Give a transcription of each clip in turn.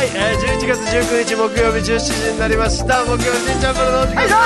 、11月19日木曜日17時になりました。木曜日しんちゃんプロのお時間です。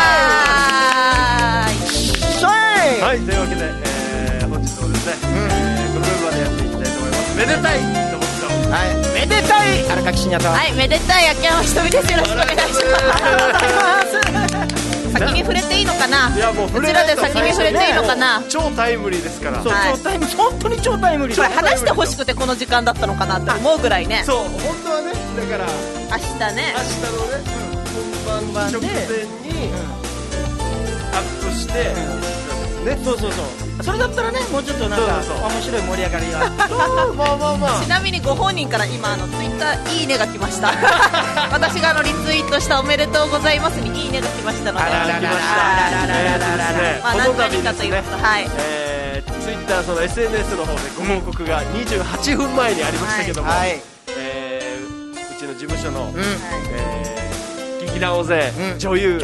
はい、というわけで、本日もですね、このメンバーでやっていきたいと思います。めでたいと思ってた。はい、めでたい荒垣真也と、 はい、めでたい秋山ひとみです。よろしくお願いします。先に触れていいのかな。 いや、もうこちらで先に触れていいのかな。 超タイムリーですから。 そう、超タイムリー、本当に超タイムリー。 これ話してほしくてこの時間だったのかなって思うぐらいね。 そう、本当はね、だから明日ね、 本番直前にアップして、 そうそうそう。それだったらね、もうちょっとなんか面白い盛り上がりが。 ちなみにご本人から今ツイッターいいねが来ました。私がリツイートしたおめでとうございますにいいねが来ましたので、 来ました。 まあ何かと言いますと、はい、 ツイッター、その SNS の方でご報告が28分前にありましたけども、うちの事務所の劇団大勢女優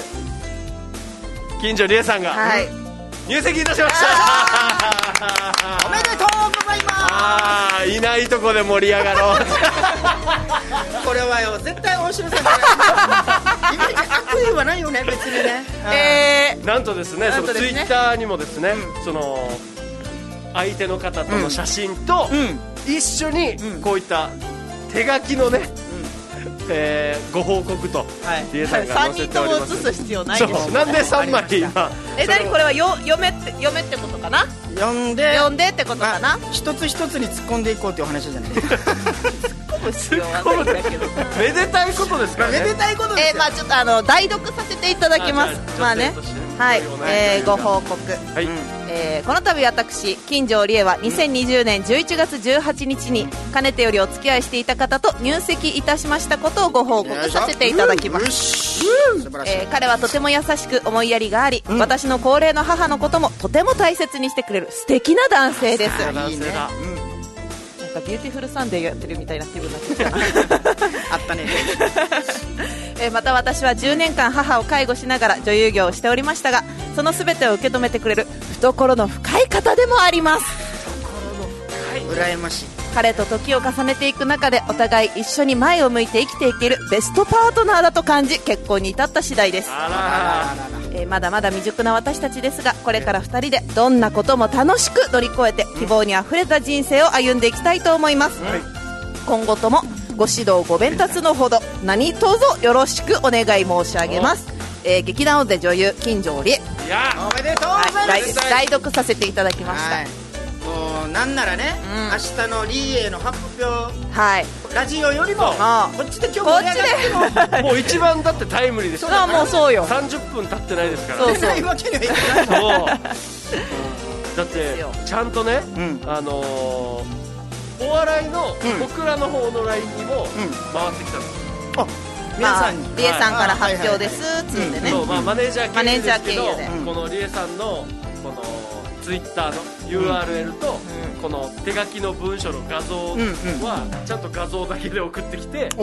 金城理恵さんが入籍いたしました。 おめでとうございます。 いないとこで盛り上がろう。 これはよ、絶対面白さイメージ悪意はないよね、別にね。 なんとですね、そのツイッターにもですね、その相手の方との写真と一緒にこういった手書きのね、ご報告と理恵さんが載せております。 3人とも写す必要ないでしょ。 なんで3枚今。 何これは読めってことかな。 読んでってことかな。 一つ一つに突っ込んでいこうっていう話じゃないですか。 突っ込む必要はないんだけど。 めでたいことですからね。 めでたいことですよ。 まあちょっと代読させていただきます。まあね、はい、ご報告。 はい。 この度私金城理恵は2020年11月18日にかねてよりお付き合いしていた方と入籍いたしましたことをご報告させていただきます。彼はとても優しく思いやりがあり、私の高齢の母のこともとても大切にしてくれる素敵な男性です。 いいね。 なんかビューティフルサンデーやってるみたいな気分になってきた。 あったね。 また私は10年間母を介護しながら女優業をしておりましたが、その全てを受け止めてくれる懐の深い方でもあります。 羨ましい。 彼と時を重ねていく中でお互い一緒に前を向いて生きていけるベストパートナーだと感じ、結婚に至った次第です。まだまだ未熟な私たちですが、これから2人でどんなことも楽しく乗り越えて希望にあふれた人生を歩んでいきたいと思います。今後ともご指導ご鞭撻のほど何卒よろしくお願い申し上げます。劇団で女優金城理恵、 おめでとうございます。 代読させていただきました。 もうなんならね、明日のリエの発表、ラジオよりもこっちで今日盛り上がってももう一番だってタイムリーですよ。 もうそうよ。 30分経ってないですから。 そうそう。わけにはいかない。 そう。だってちゃんとね、お笑いの僕らの方の LINE にも回ってきたんです。 皆さんにリエさんから発表ですつってね。 マネージャー経由ですけど、 でこのリエさんのこのツイッターの URL とこの手書きの文書の画像はちゃんと画像だけで送ってきて、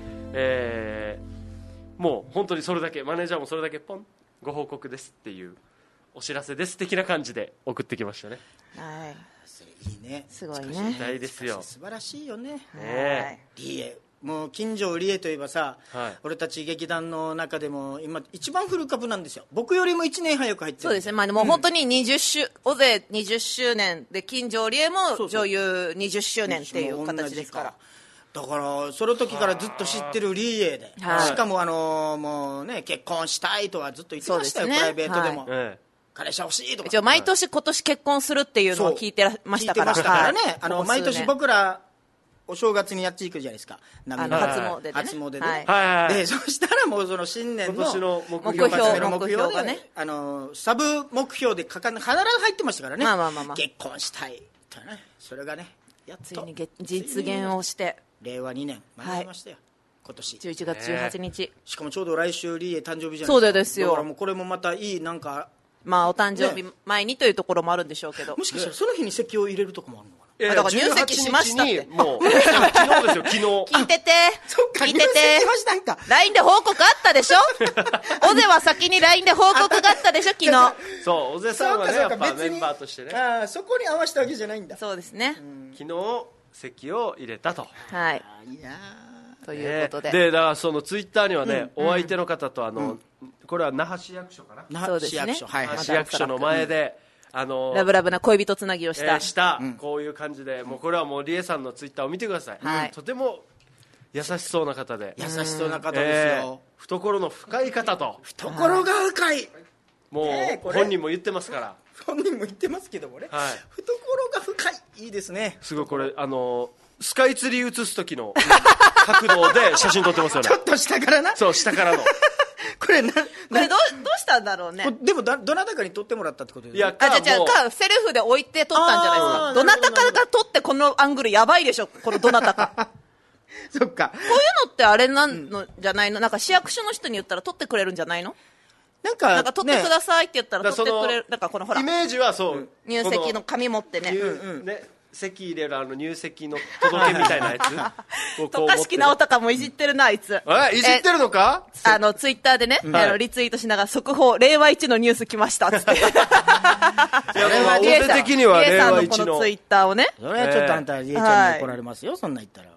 もう本当にそれだけ、マネージャーもそれだけポン、ご報告ですっていうお知らせです的な感じで送ってきましたね。 はい、 いいね。 すごいね。 時代ですよ。 素晴らしいよね。リエ、もう金城理恵といえばさ、俺たち劇団の中でも今一番古株なんですよ。僕よりも1年早く入ってる。 そうですね。まあでも本当に大勢20周年で、金城理恵も女優20周年っていう形ですから。 だからその時からずっと知ってるリエで、しかももうね、結婚したいとはずっと言ってましたよ、プライベートでも。彼氏欲しいとか。 一応毎年今年結婚するっていうのを聞いてましたから。 聞いてましたからね。毎年僕らお正月にやっていくじゃないですか。 初詣でね。 初詣で。で、そしたらもうその新年の目標がね、サブ目標で必ず入ってましたからね。結婚したいとね。それがね、やっとついに実現をして。 令和2年間にましたよ。今年 11月18日。 しかもちょうど来週リエ誕生日じゃないですか。 そうですよ。 だからもうこれもまたいいなんか。 まあお誕生日前にというところもあるんでしょうけど、 もしかしたらその日に席を入れるとこもあるのかな。 だから入籍しましたって。 もう昨日ですよ、昨日。 聞いてて。 聞いてて。 LINE で報告あったでしょ。オゼは先に LINE で報告があったでしょ、昨日。 そう、オゼさんはね、やっぱメンバーとしてね。 そこに合わせたわけじゃないんだ。 そうですね。 昨日席を入れたと。 はい。 いやということで、 でだからそのツイッターにはね、お相手の方とこれは那覇市役所かな、 那覇市役所、 那覇市役所の前で、 ラブラブな恋人つなぎをした、 こういう感じで、もうこれはもうリエさんのツイッターを見てください、とても優しそうな方で、 優しそうな方ですよ、 懐の深い方と、 懐が深い、 もう本人も言ってますから、 本人も言ってますけどもね、懐が深い、いいですね。 すごいこれスカイツリー映す時の角度で写真撮ってますよね。 ちょっと下からな、 そう、下からのこれどうしたんだろうね。 でもどなたかに撮ってもらったってことですか。いや、じゃあセルフで置いて撮ったんじゃないですか。どなたかが撮ってこのアングルやばいでしょ、このどなたかそっか、 こういうのってあれなんのじゃないの、なんか市役所の人に言ったら撮ってくれるんじゃないの。なんか撮ってくださいって言ったら撮ってくれる。なんかこのほらイメージはそう、 入籍の紙持ってね、 籍入れる入籍の届けみたいなやつ渡嘉敷直隆もいじってるな、あいつ。 いじってるのか。 ツイッターでね、リツイートしながら速報令和一のニュース来ましたっつってリエ的には令和一のこのツイッターをね、 それはちょっとあんたリエちゃんに怒られますよ、そんな言ったら。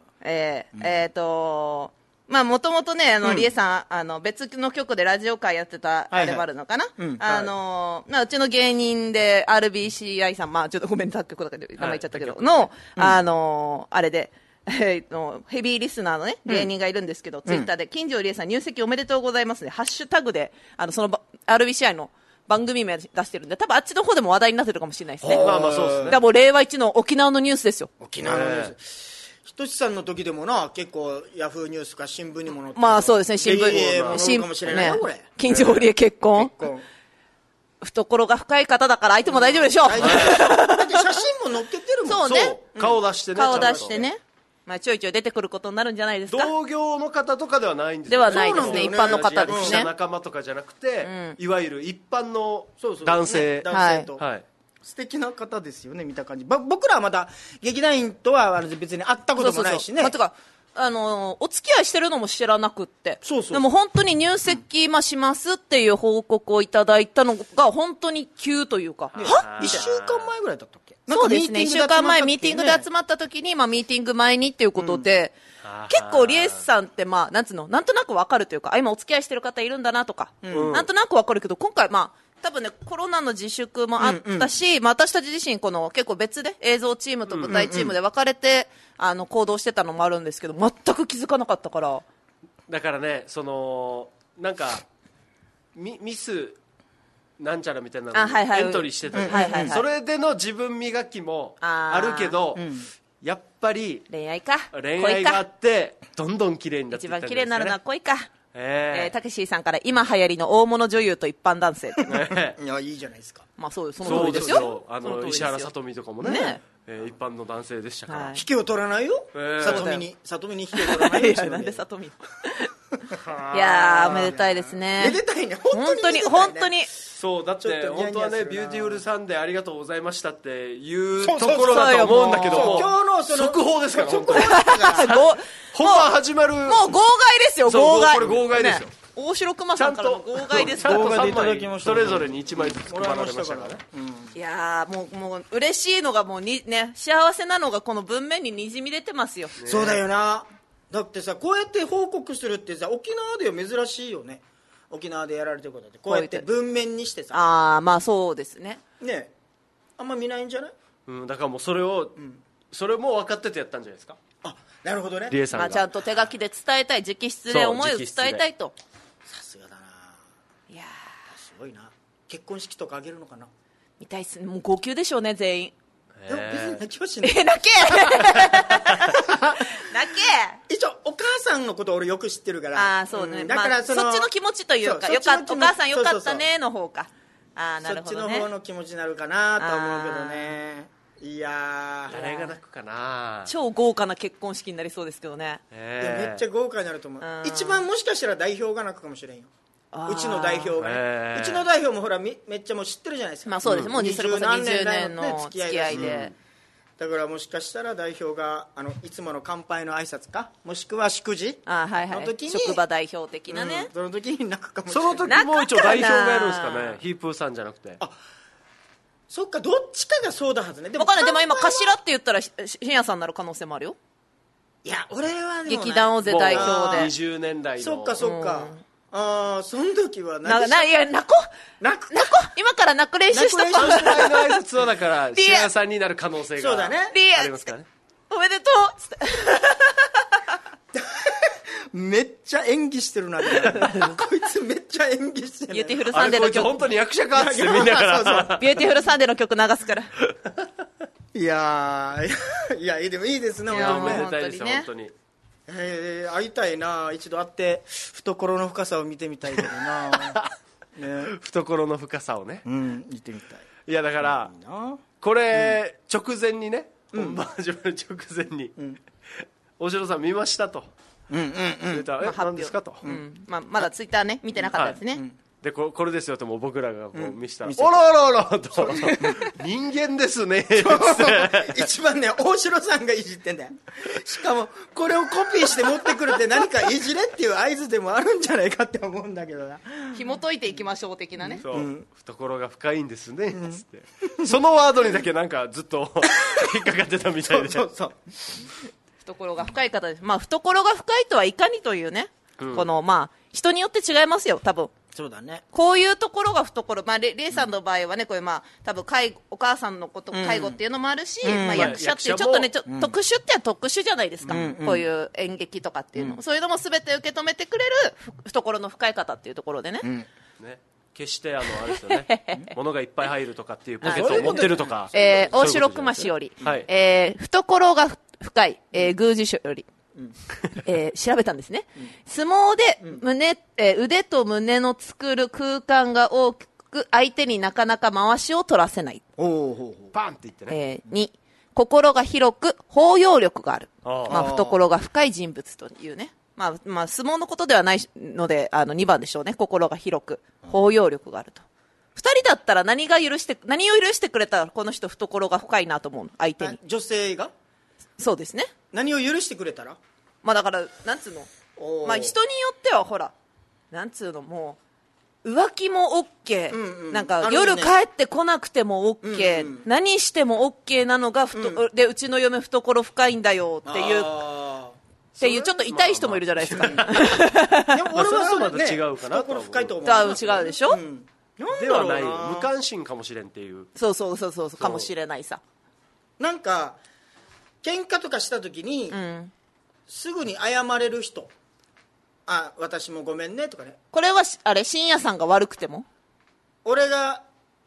まあもともとね、リエさん別の局でラジオ会やってたあれもあるのかな、うちの芸人で RBCI さん、まあちょっとごめん他局とかで名前言っちゃったけどの、あれでヘビーリスナーのね芸人がいるんですけど、ツイッターで金城理恵さん入籍おめでとうございますね、ハッシュタグでその RBCI の番組名出してるんで、多分あっちの方でも話題になってるかもしれないですね。 まあまあそうですね。 だからもう令和一の沖縄のニュースですよ。 沖縄のニュース。ひとしさんの時でもな、結構ヤフーニュースか新聞にも載って、 まあそうですね、新聞にもかもしれないよ、これ。 金城理恵結婚。懐が深い方だから相手も大丈夫でしょう。だって写真も載っけてるもん。 そうね。 顔出してね。 顔出してね。まあちょいちょい出てくることになるんじゃないですか。 同業の方とかではないんですよ。ではないですね。一般の方ですね。 仲間とかじゃなくて、いわゆる一般の男性。 男性と。素敵な方ですよね、見た感じ。僕らはまだ劇団員とは別に会ったこともないしね。 お付き合いしてるのも知らなくって。でも本当に入籍しますっていう報告をいただいたのが本当に急というか。 は ?1 週間前ぐらいだったっけ。 そうですね。1週間前ミーティングで集まった時に、ミーティング前にっていうことで、結構リエスさんってなんとなくわかるというか、今お付き合いしてる方いるんだなとか、なんとなくわかるけど、今回多分ね、コロナの自粛もあったし、私たち自身結構別で映像チームと舞台チームで分かれて、行動してたのもあるんですけど、全く気づかなかったから。 だからね、なんかミスなんちゃらみたいなのエントリーしてたじゃない。それでの自分磨きもあるけど、やっぱり恋愛があってどんどん綺麗になっていったんですね。 一番綺麗になるのは恋か。たけしさんから今流行りの大物女優と一般男性いや、いいじゃないですか。 まあその通りですよ。 石原さとみとかもね、一般の男性でしたから。 引けを取らないよ、さとみに引けを取らないよ。 なんでさとみいやー、おめでたいですね。 めでたいね、 本当に。 そうだって本当はね、ビューティフルサンデーありがとうございましたっていうところだと思うんだけども、 今日の速報ですから本番始まる、もう号外ですよ、号外。 これ号外ですよ。 大城熊さんからの号外です。 ちゃんと3枚それぞれに1枚ずつ配られましたからね。 いやー、もう嬉しいのが幸せなのがこの文面ににじみ出てますよ。 そうだよな。だってさ、こうやって報告するってさ、沖縄では珍しいよね。沖縄でやられてることってこうやって文面にしてさ。 まあそうですね。 ね、あんま見ないんじゃない？ だからもうそれも分かっててやったんじゃないですか。 なるほどね。 リエさんがちゃんと手書きで伝えたい、直筆で思いを伝えたいと。 さすがだな。 いやー、 すごいな。結婚式とかあげるのかな。 見たいっすね。もう号泣でしょうね、全員。 別に泣きはしない。 泣け一応お母さんのこと俺よく知ってるから。 そうね。 だからそっちの気持ちというか、お母さんよかったねの方か。なるほどね。 そっちの方の気持ちになるかなと思うけどね。いやー、 誰が泣くかな。 超豪華な結婚式になりそうですけどね。 めっちゃ豪華になると思う。一番もしかしたら代表が泣くかもしれんよ。うちの代表がね。うちの代表もほらめっちゃもう知ってるじゃないですか。 まあそうです。もうそれこそ20年の付き合いで。 だからもしかしたら代表がいつもの乾杯の挨拶か、もしくは祝辞の時に、 職場代表的なね。 その時に泣くかもしれない。 その時も一応代表がやるんですかね。ヒープーさんじゃなくて。 そっか、どっちかがそうだはずね。 でも今頭って言ったら深夜さんになる可能性もあるよ。 いや俺はでも劇団大勢代表で 20年代の。 そっかそっか、ああその時は泣く今から泣く練習しとこう。 乾杯の挨拶はだから白谷さんになる可能性がありますからね。 おめでとうつってめっちゃ演技してるなこいつめっちゃ演技してる。 ビューティフルサンデーの曲、 本当に役者かってみんなからビューティフルサンデーの曲流すから。 いやでもいいですね。 おめでたいですよ本当に。 会いたいな、一度会って懐の深さを見てみたいけどなね、 懐の深さをね、 見てみたい。 いやだからこれ直前にね、本番始まる直前に大城さん見ましたと言ったら何ですかと、 まだツイッターね見てなかったですね。 でこれですよともう僕らがこう見せたら、おらららと人間ですねって一番ね大城さんがいじってんだよ。しかもこれをコピーして持ってくるって何かいじれっていう合図でもあるんじゃないかって思うんだけどな。 紐解いていきましょう的なね。 懐が深いんですねつってそのワードにだけなんかずっと引っかかってたみたいでそう懐が深い方です。懐が深いとはいかにというね、この人によって違いますよ多分。 そうだね。 こういうところが懐、レイさんの場合はね、これ多分お母さんのこと介護っていうのもあるし、役者っていうちょっとね特殊っては特殊じゃないですか、こういう演劇とかっていうの、そういうのも全て受け止めてくれる懐の深い方っていうところでね、 決してあれですよね物がいっぱい入るとかっていうポケットを持ってるとか、 大城熊氏より、懐が深い、宮司書より調べたんですね、相撲で腕と胸の作る空間が大きく相手になかなか回しを取らせない。 パンって言ってね、 2心が広く包容力がある。懐が深い人物というね、相撲のことではないので2番でしょうね。心が広く包容力があると。2人だったら何を許してくれたらこの人懐が深いなと思うの、相手に。 女性がそうですね。 何を許してくれたらだからなんつうの、人によってはほらなんつうの、もう浮気も OK、なんか夜帰ってこなくても OK、何しても OK なのがでうちの嫁懐深いんだよっていうちょっと痛い人もいるじゃないですか。でも俺はまた違うかなと懐深いと思う。 違うでしょ、 ではない、無関心かもしれんっていう。 そうかもしれないさ。なんか喧嘩とかした時に、すぐに謝れる人、私もごめんねとかね。 これは深夜さんが悪くても俺が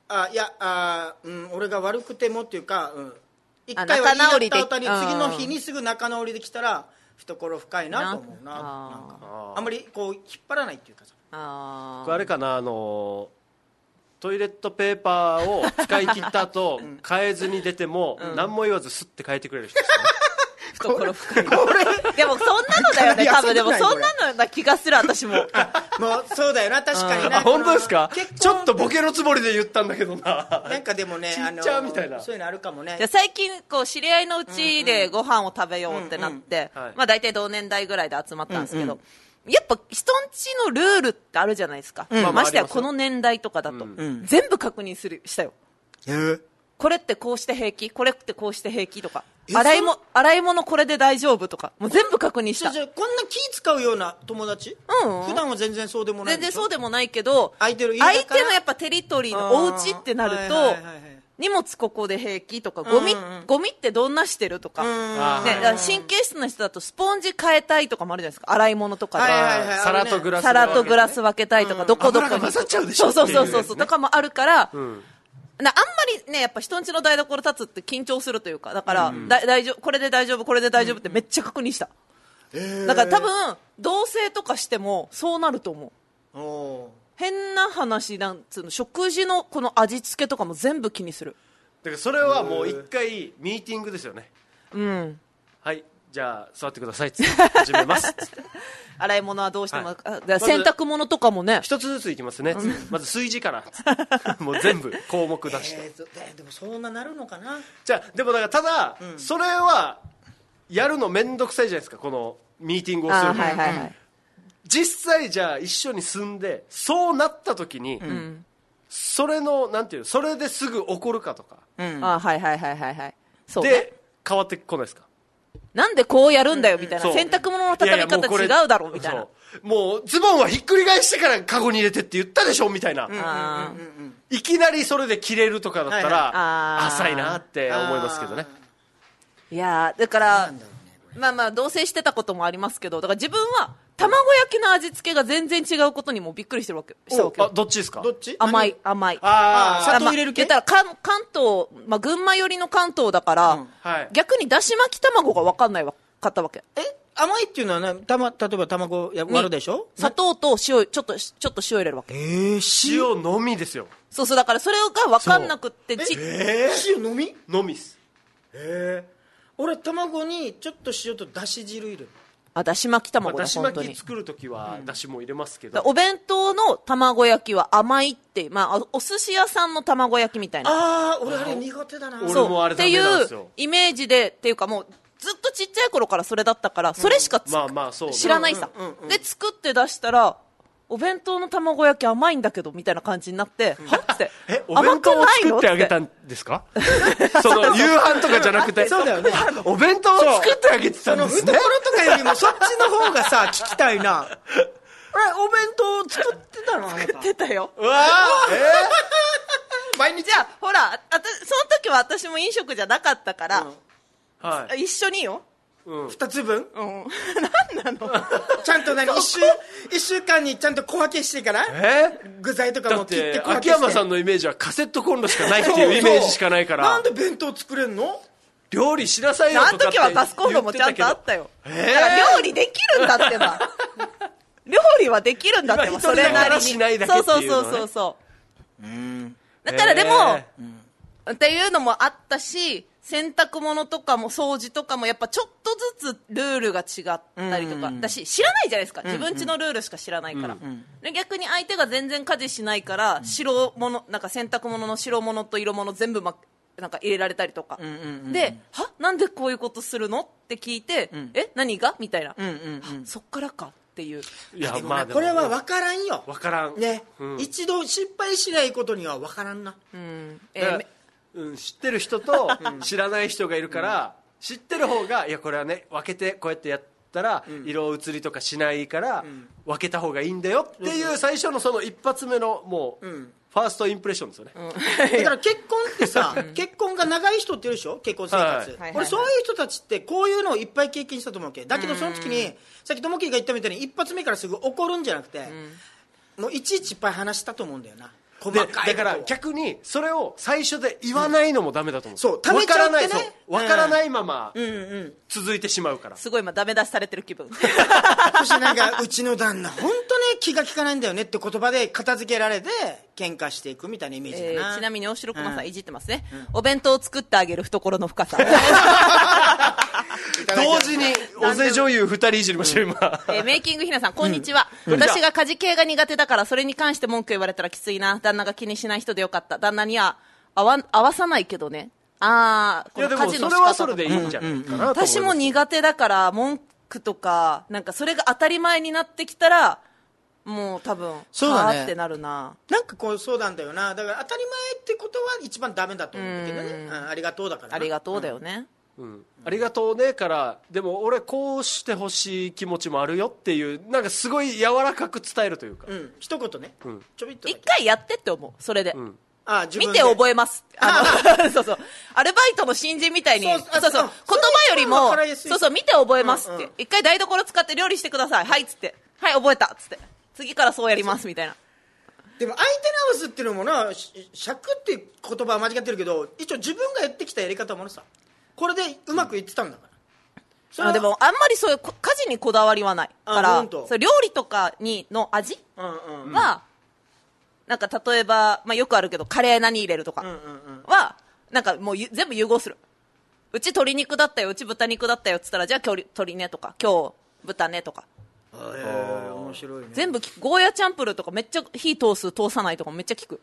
俺が悪くてもっていうか、一回は言い合った後に次の日にすぐ仲直りできたら懐深いなと思うな。なんかあんまりこう引っ張らないっていうかさ。 あれかな、トイレットペーパーを使い切った後変えずに出ても何も言わずスッて変えてくれる人ですね。 懐深い。でもそんなのだよね多分。でもそんなのな気がする私も。 もうそうだよな、確かにね。 本当ですか。ちょっとボケのつもりで言ったんだけどな。 なんかでもね、 ちっちゃみたいな、 そういうのあるかもね。 最近知り合いのうちでご飯を食べようってなって、大体同年代ぐらいで集まったんですけど、やっぱ人んちのルールってあるじゃないですか、ましてやこの年代とかだと、全部確認したよ。これってこうして平気、これってこうして平気とか、洗い物これで大丈夫とか、もう全部確認した。 こんな気使うような友達、普段は全然そうでもない。 全然そうでもないけど、相手のやっぱテリトリーのお家ってなると、荷物ここで平気とか、ゴミってどんなしてるとか、神経質な人だとスポンジ変えたいとかもあるじゃないですか、洗い物とかで。 皿とグラス分けたいとか、どこどこに混ざっちゃうでしょ。 そうとかもあるから、あんまりね、やっぱ人んちの台所立つって緊張するというか、だから、大丈夫、これで大丈夫、これで大丈夫ってめっちゃ確認した。だから多分同棲とかしてもそうなると思う。変な話、なんつうの、食事のこの味付けとかも全部気にする。 だからそれはもう一回ミーティングですよね。はい、じゃあ座ってくださいって始めます洗い物はどうしても、洗濯物とかもね、 一つずついきますね。まず炊事からもう全部項目出して、 でもそんななるのかな。 じゃあでもだからただ、それはやるの面倒くさいじゃないですか、このミーティングをするの。実際じゃあ一緒に住んでそうなった時に、それのなんていう、それですぐ怒るかとか、 そうね、 で変わってこないですか。 なんでこうやるんだよみたいな、洗濯物の畳み方違うだろみたいな。 もうズボンはひっくり返してからカゴに入れてって言ったでしょみたいな、いきなりそれで着れるとかだったら浅いなって思いますけどね。 いやだからまあまあ同棲してたこともありますけど、だから自分は卵焼きの味付けが全然違うことにもびっくりしてるわけ。 どっちですか？ どっち？ 甘い。 砂糖入れる系？ 言ったら関東、群馬寄りの関東だから、逆にだし巻き卵が分かんないかったわけ。 甘いっていうのはね、例えば卵割るでしょ？ 砂糖と塩、ちょっと塩入れるわけ。 塩のみですよ。 そうだからそれが分かんなくって塩のみ？ のみっす。 俺卵にちょっと塩とだし汁入れる。 だし巻き卵だ、 だし巻き作るときはだしも入れますけど、 お弁当の卵焼きは甘いって、お寿司屋さんの卵焼きみたいな。 俺あれ苦手だな。 俺もあれダメなんですよ。 っていうイメージで、っていうかもうずっとちっちゃい頃からそれだったから、それしか知らないさ。で作って出したら、お弁当の卵焼き甘いんだけどみたいな感じになって、はって、 お弁当を作ってあげたんですか？その夕飯とかじゃなくて、 そうだよね。 お弁当を作ってあげてたんですね。 懐とかよりもそっちの方がさ聞きたいな。お弁当作ってたの？ 作ってたよ。 毎日。 じゃあほら、その時は私も飲食じゃなかったから、一緒によ。 2つ分？ 何なの？ ちゃんと1週間にちゃんと小分けしてから具材とかも切って小分けして。 秋山さんのイメージはカセットコンロしかないっていうイメージしかないから。 なんで弁当作れんの？ 料理しなさいよとかってあの時はガスコンロもちゃんとあったよ。だから料理できるんだってば。料理はできるんだってば、それなりに。そうだからでもっていうのもあったし、洗濯物とかも掃除とかもやっぱちょっとずつルールが違ったりとかだし、知らないじゃないですか、自分家のルールしか知らないから、で逆に相手が全然家事しないから、白物なんか洗濯物の白物と色物全部なんか入れられたりとか、でなんでこういうことするのって聞いて、何がみたいな、そっからかっていう。 いや、これは分からんよ。 分からんね、一度失敗しないことには分からんな。 知ってる人と知らない人がいるから、知ってる方がいやこれはね分けてこうやってやったら色移りとかしないから分けた方がいいんだよっていう最初のその一発目のもうファーストインプレッションですよね。 だから結婚ってさ、結婚が長い人っているでしょ、結婚生活。俺そういう人たちってこういうのをいっぱい経験したと思うわけだけど、その時にさっきともきりが言ったみたいに一発目からすぐ怒るんじゃなくて、もういちいちいっぱい話したと思うんだよな。 だから逆にそれを最初で言わないのもダメだと思う。 そう、ためちゃってね、 分からないまま続いてしまうから。 すごい今ダメ出しされてる気分。 そしてなんかうちの旦那本当ね気が利かないんだよねって言葉で片付けられて喧嘩していくみたいなイメージだな。 ちなみに大城駒さんいじってますね、お弁当を作ってあげる懐の深さ。 同時におぜ女優2人いじりましょう今。 メイキングひなさんこんにちは、私が家事系が苦手だからそれに関して文句言われたらきついな。旦那が気にしない人でよかった。旦那には合わさないけどね。この家事の仕方とか、 それはそれでいいんじゃないかなと。 私も苦手だから文句とかなんかそれが当たり前になってきたらもう多分そうだねってなるな。 なんかこうそうなんだよな。だから当たり前ってことは一番ダメだと思うんだけどね。ありがとうだから。 ありがとうだよね。 ありがとうねからでも俺こうしてほしい気持ちもあるよっていうなんかすごい柔らかく伝えるというか、 一言ね、ちょびっと一回やってって思う。それで、見て覚覚えます。そうそう、アルバイトの新人みたいに言葉よりも見て覚えますって、一回台所使って料理してください、はいっつって、はい覚えたっつって次からそうやりますみたいな。 でも相手直すっていうのもな、尺って言葉は間違ってるけど一応自分がやってきたやり方もさ、これでうまくいってたんだから、 でもあんまりそういう家事にこだわりはないからそ料理とかの味はなんか例えば、よくあるけどカレー何入れるとかはなんかもう全部融合する。うち鶏肉だったよ、うち豚肉だったよっつったらじゃあ今日鶏ねとか今日豚ねとか、 面白いね。 全部ゴーヤチャンプルーとかめっちゃ火通す通さないとかめっちゃ聞く。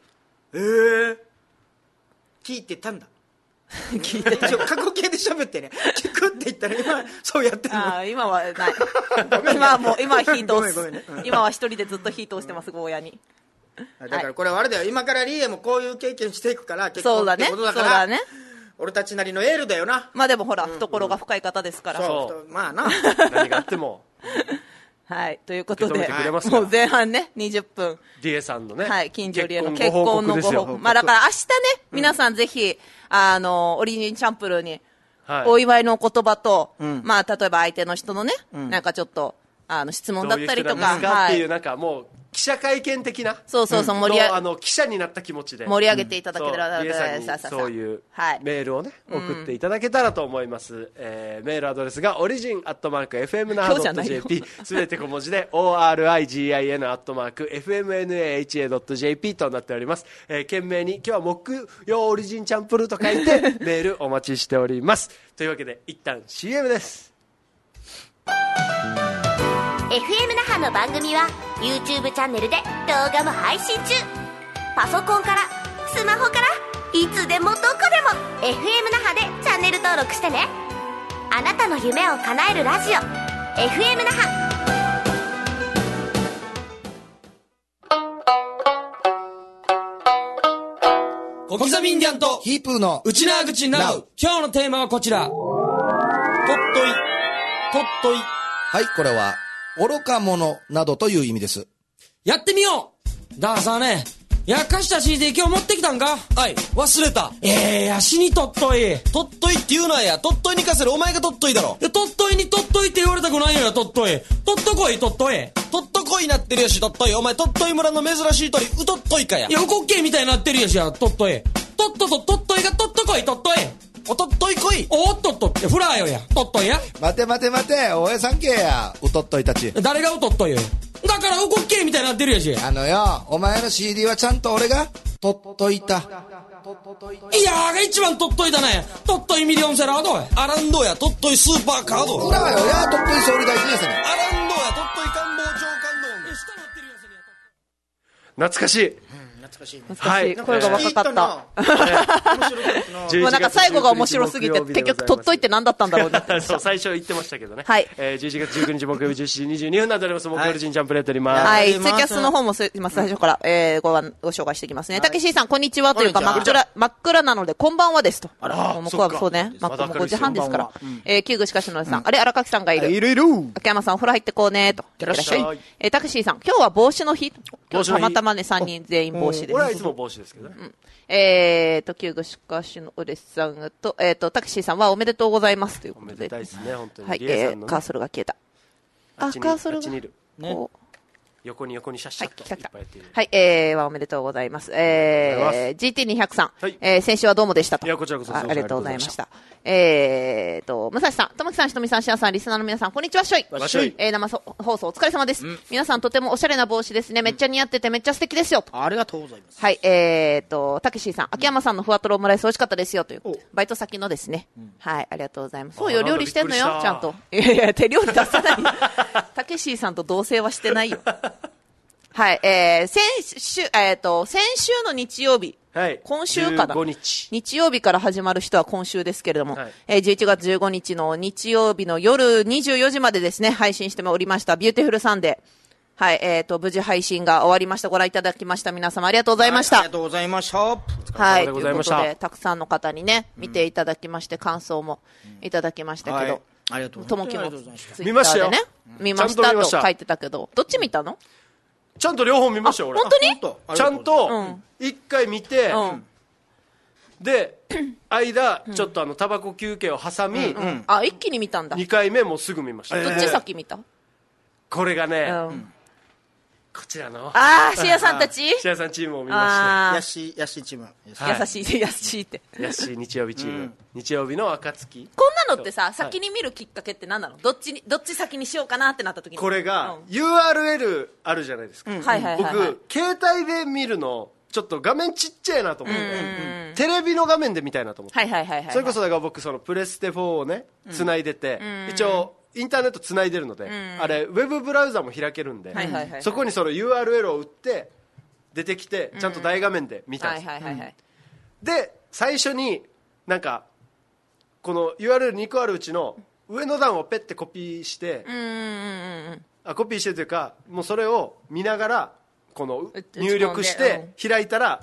聞いてたんだ。 聞いてた。 過去形で喋ってね、聞くって言ったら今そうやってるの。 今はない。今は火通す。今は一人でずっと火通してますゴーヤに。 だからこれはあれだよ、今からリエもこういう経験していくから結婚ってことだから、 俺たちなりのエールだよな。 まあでもほら、懐が深い方ですから。 そうまあな何があってもはい、ということで、 もう前半ね、20分。 リエさんのね。 はい、金城理恵の結婚のご報告。まあだから明日ね、皆さんぜひ、オリジンチャンプルーに、お祝いの言葉と、まあ例えば相手の人のね、なんかちょっと、質問だったりとか。 っていう、なんかもう、記者会見的な、 そう記者になった気持ちで盛り上げていただけたら、 そういうメールをね、送っていただけたらと思います。メールアドレスがorigin@fmnaha.jp すべて小文字で origin@fmnaha.jp となっております。懸命に今日は木曜オリジンチャンプルーと書いてメールお待ちしております。というわけで一旦 CM です。 FM 那覇の番組は YouTube チャンネルで動画も配信中。パソコンからスマホからいつでもどこでも FM 那覇でチャンネル登録してね。あなたの夢を叶えるラジオ FM 那覇。 小刻みインディアンとヒープーの内縄口なう。今日のテーマはこちら。とっとい。 はい、これは愚か者などという意味です。 やってみよう。だからさね、やかした CD 今日持ってきたんか。 はい、忘れた。 やしにとっとい。 とっといって言うなや。とっといにかせるお前がとっといだろ。 とっといにとっといって言われたくないよや。とっとい。とっとこい、とっとい。 とっとこいなってるやし、とっとい。お前とっとい村の珍しい鳥、うとっといかや。 いや、うこっけいみたいになってるやしや。とっとい。とっととっといがとっとこい、とっとい。 おとっといこい。 おっとっとってフラーよや。とっといや。 待て、大江さんけや。うとっといたち。 誰がうとっといよ。だからうこっけいみたいになってるやし。 お前の CD はちゃんと俺がとっといた。いやーが一番とっといたね。とっといミリオンセラードや。 アランドや、とっといスーパーカード。 フラーよや、とっとい総理大臣やせね。 アランドや、とっとい官房長官の。 懐かしい。 懐かしいね。 はい、声が若かった。もうなんか最後が面白すぎて、結局取っといて何だったんだろうね。 そう最初言ってましたけどね。 はい。 11月19日木曜日17時22分になっております。木曜日ジンチャンプレートります。 はい。ツイキャスの方も今最初からご紹介していきますね。たけしさんこんにちはというか真っ暗なのでこんばんはですと。もうそうね。もう5時半ですから。旧具しかしのさん、あれ荒垣さんがいる。 いる。 秋山さんお風呂入ってこうねと。いらっしゃい。たけしさん今日は帽子の日。たまたまね3人全員帽子です。 俺はいつも帽子ですけどね。 旧具しかしのうれしさんとたけしさんはおめでとうございますということで。 おめでたいですね本当に。 はい。カーソルが消えた。カーソルが横にシャッシャッといっぱいやっている。 はい、おめでとうございます。GT203、先週はどうもでしたと。 いや、こちらこそ。 ありがとうございました。武蔵さん、玉木さん、ひとみさん、しあさん、リスナーの皆さん、こんにちは、しょい。生放送お疲れ様です。皆さん、とてもおしゃれな帽子ですね。めっちゃ似合ってて、めっちゃ素敵ですよ。 ありがとうございます。 はい、たけしさん、秋山さんのふわとろオムライス美味しかったですよという。バイト先のですね。はい、ありがとうございます。そうよ、料理してんのよ、ちゃんと。いや、手料理出さない。たけしさんと同棲はしてないよ。はい、先週の日曜日、 はい、 今週かな、日曜日から始まる人は今週ですけれども、はい、11月15日の日曜日の夜24時までですね、配信しておりました、ビューティフルサンデー。はい、無事配信が終わりました。ご覧いただきました皆様ありがとうございました。 はい、ありがとうございました。 はい、ということで、たくさんの方にね、見ていただきまして、感想もいただきましたけど、 ありがとうともきもツイッターでね、 見ましたと書いてたけど、どっち見たの？ ちゃんと両方見ましたよ、俺。 本当に？ちゃんと、一回見て、で、間、ちょっとタバコ休憩を挟み、 あ、一気に見たんだ。 2回目もすぐ見ました。 どっち先見た？ これがね、こちらの。 シアさんたち？ シアさんチームを見まして。ヤシチーム。 優しいって。 ヤシ日曜日チーム。日曜日の暁。 こんなのってさ、先に見るきっかけって何なの？どっち先にしようかなってなった時に。 これが、URL あるじゃないですか。僕、携帯で見るの、ちょっと画面ちっちゃいなと思って、テレビの画面で見たいなと思って。それこそだから僕、プレステ4をね、繋いでて、一応、インターネットつないでるので、あれウェブブラウザも開けるんで、そこにその URL を打って出てきてちゃんと大画面で見たんです。で最初になんかこの URL2 個あるうちの上の段をペッてコピーして、コピーしてというかもうそれを見ながらこの入力して開いたら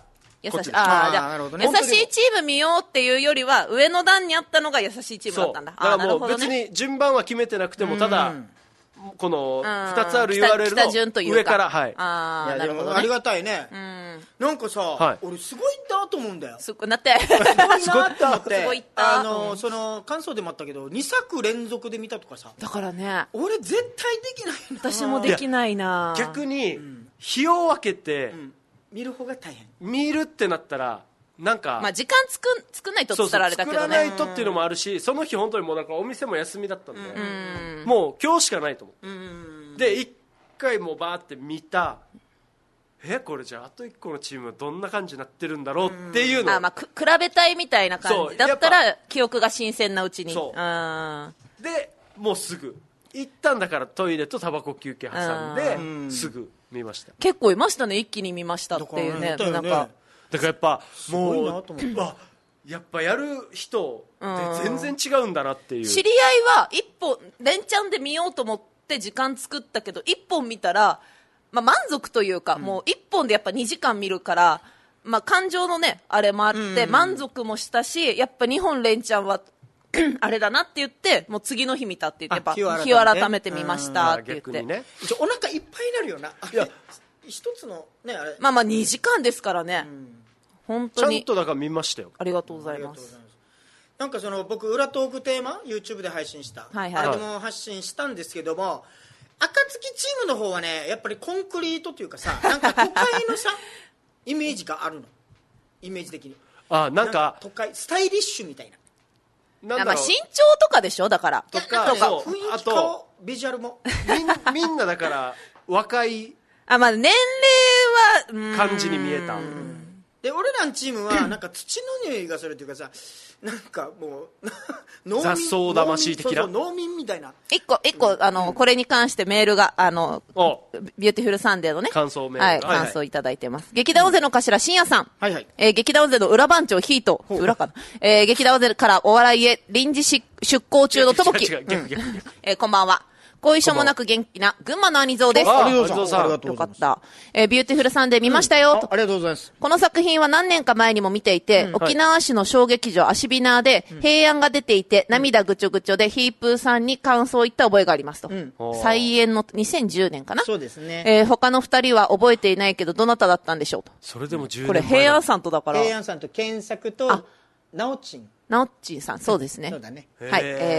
優しい。じゃあ、優しいチーム見ようっていうよりは、上の段にあったのが優しいチームだったんだ。 だからもう別に順番は決めてなくても、ただ、この2つある URL の上から、はい。 いやでもありがたいね。なんかさ、俺すごいんだと思うんだよ。 すごいなって。 すごいなって思って。その感想でもあったけど、2作連続で見たとかさ。 だからね。 俺絶対できないな。 私もできないな。 逆に日を分けて見る方が大変。 見るってなったら。なんかまあ時間作んないとって言ったらあれだけどね。 作らないとっていうのもあるし、その日本当にもうなんかお店も休みだったんで、もう今日しかないと思う。で一回もうバーって見た。これじゃああと1個のチームはどんな感じになってるんだろうっていうのを、 まあ比べたいみたいな感じだったら記憶が新鮮なうちに。 でもうすぐ一旦だからトイレとタバコ休憩挟んですぐ見ました。 結構いましたね、一気に見ましたっていうね。なんかだからやっぱもうやっぱやる人って全然違うんだなっていう。 知り合いは一本連チャンで見ようと思って時間作ったけど、一本見たら、まあ、満足というか、もう一本でやっぱ2時間見るから、まあ、感情のねあれもあって満足もしたし、やっぱ2本連チャンはあれだなって言って、もう次の日見たって言って、やっぱ日を改めて見ましたって言って、 お腹いっぱいになるよな。いや一つのねあれ、 まあ2時間ですからね、本当にちゃんとだから見ましたよ。 ありがとうございます。 なんかその僕裏トークテーマ YouTube で配信した、あれでも発信したんですけども、暁チームの方はねやっぱりコンクリートというかさ、なんか都会のさイメージがあるの、イメージ的に。 なんか都会スタイリッシュみたいな。 まあ身長とかでしょ、だからとか雰囲気顔ビジュアルもみんなだから若いまあ年齢は感じに見えた。 で俺らのチームはなんか土の匂いがするというかさ、なんかもう雑草魂的な農民みたいな。 一個これに関してメールがビューティフルサンデーのね感想メールが、 感想いただいてます。劇団尾瀬の頭深夜さん、劇団尾瀬の裏番長ヒート裏かな、劇団尾瀬からお笑いへ臨時出向中のともき、こんばんは。後遺症もなく元気な群馬の兄蔵です。 ありがとうございます。 よかった。ビューティフルサンデー見ましたよ。 ありがとうございます。 この作品は何年か前にも見ていて、沖縄市の小劇場アシビナーで平安が出ていて、涙ぐちょぐちょでヒープーさんに感想を言った覚えがありますと。再演の2010年かな。 そうですね。 他の2人は覚えていないけどどなただったんでしょうと。 それでも10年これ平安さんとだから。 平安さんと検索とナオチン。 ナオッチンさん、そうですね。 そうだね。 はい。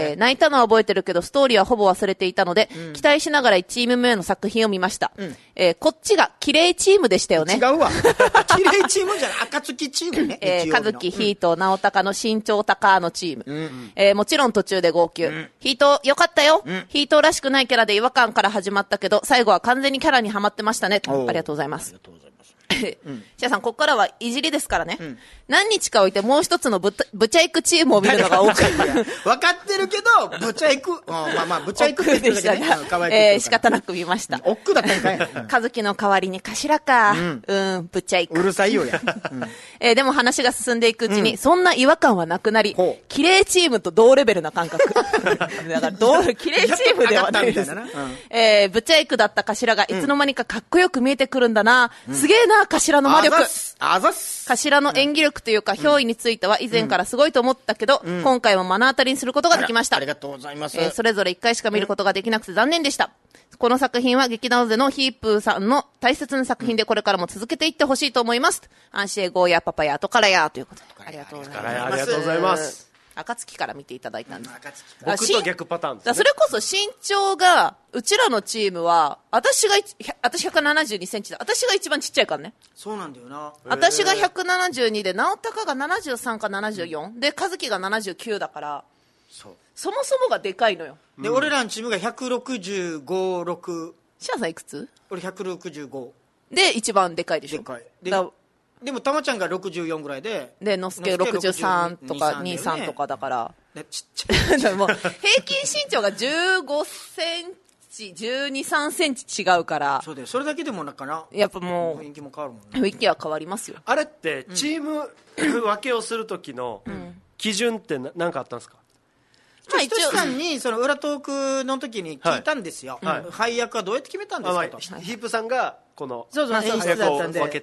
泣いたのは覚えてるけど、ストーリーはほぼ忘れていたので、期待しながら1チーム目の作品を見ました。こっちが、綺麗チームでしたよね。 違うわ。綺麗チームじゃない、暁チームね。 和樹、ヒート、直高の身長高のチーム。もちろん途中で号泣。ヒート、よかったよ。ヒートらしくないキャラで違和感から始まったけど、最後は完全にキャラにはまってましたね。ありがとうございます。シアさん、ここからはいじりですからね。何日か置いてもう一つのブチャイクチームを見るのが多く分かってるけど、ブチャイク。ブチャイクって言ってたけどね。 仕方なく見ました。 おっくだったんかい。 和樹の代わりに頭か。ブチャイク。 うるさいよや。 でも話が進んでいくうちに、そんな違和感はなくなり、綺麗チームと同レベルな感覚。だから綺麗チームではないです。ブチャイクだった頭がいつの間にかかっこよく見えてくるんだな。すげえな、頭の魔力。頭の演技力というか、憑依については以前からすごいと思ったけど、今回も目の当たりにすることができました。 ありがとうございます。 それぞれ1回しか見ることができなくて残念でした。この作品は劇団尾瀬のヒープーさんの大切な作品でこれからも続けていってほしいと思います。アンシエゴーやパパや後からやということで。ありがとうございます。 ありがとうございます。 暁から見ていただいたんです。 僕と逆パターンですね。 それこそ身長が、うちらのチームは、私172センチだ。私が一番ちっちゃいからね。 そうなんだよな。 私が172で、直高が73か74で、和樹が79だから、そもそもがでかいのよ。 で、俺らのチームが165、6。 シアさんいくつ？ 俺165。 で、一番でかいでしょ。 でかい。でも、たまちゃんが64ぐらいで。 で、のすけ63とか23とかだから。 ちっちゃい。 もう、平均身長が15センチ、12、3センチ違うから。 そうだよ。それだけでもなんかな。 やっぱもう、 雰囲気も変わるもんね。 雰囲気は変わりますよ。 あれって、チーム分けをする時の基準って何かあったんですか？ ひとしさんにその裏トークの時に聞いたんですよ。配役はどうやって決めたんですかと。 ヒープさんがこの演出だったんで分けた。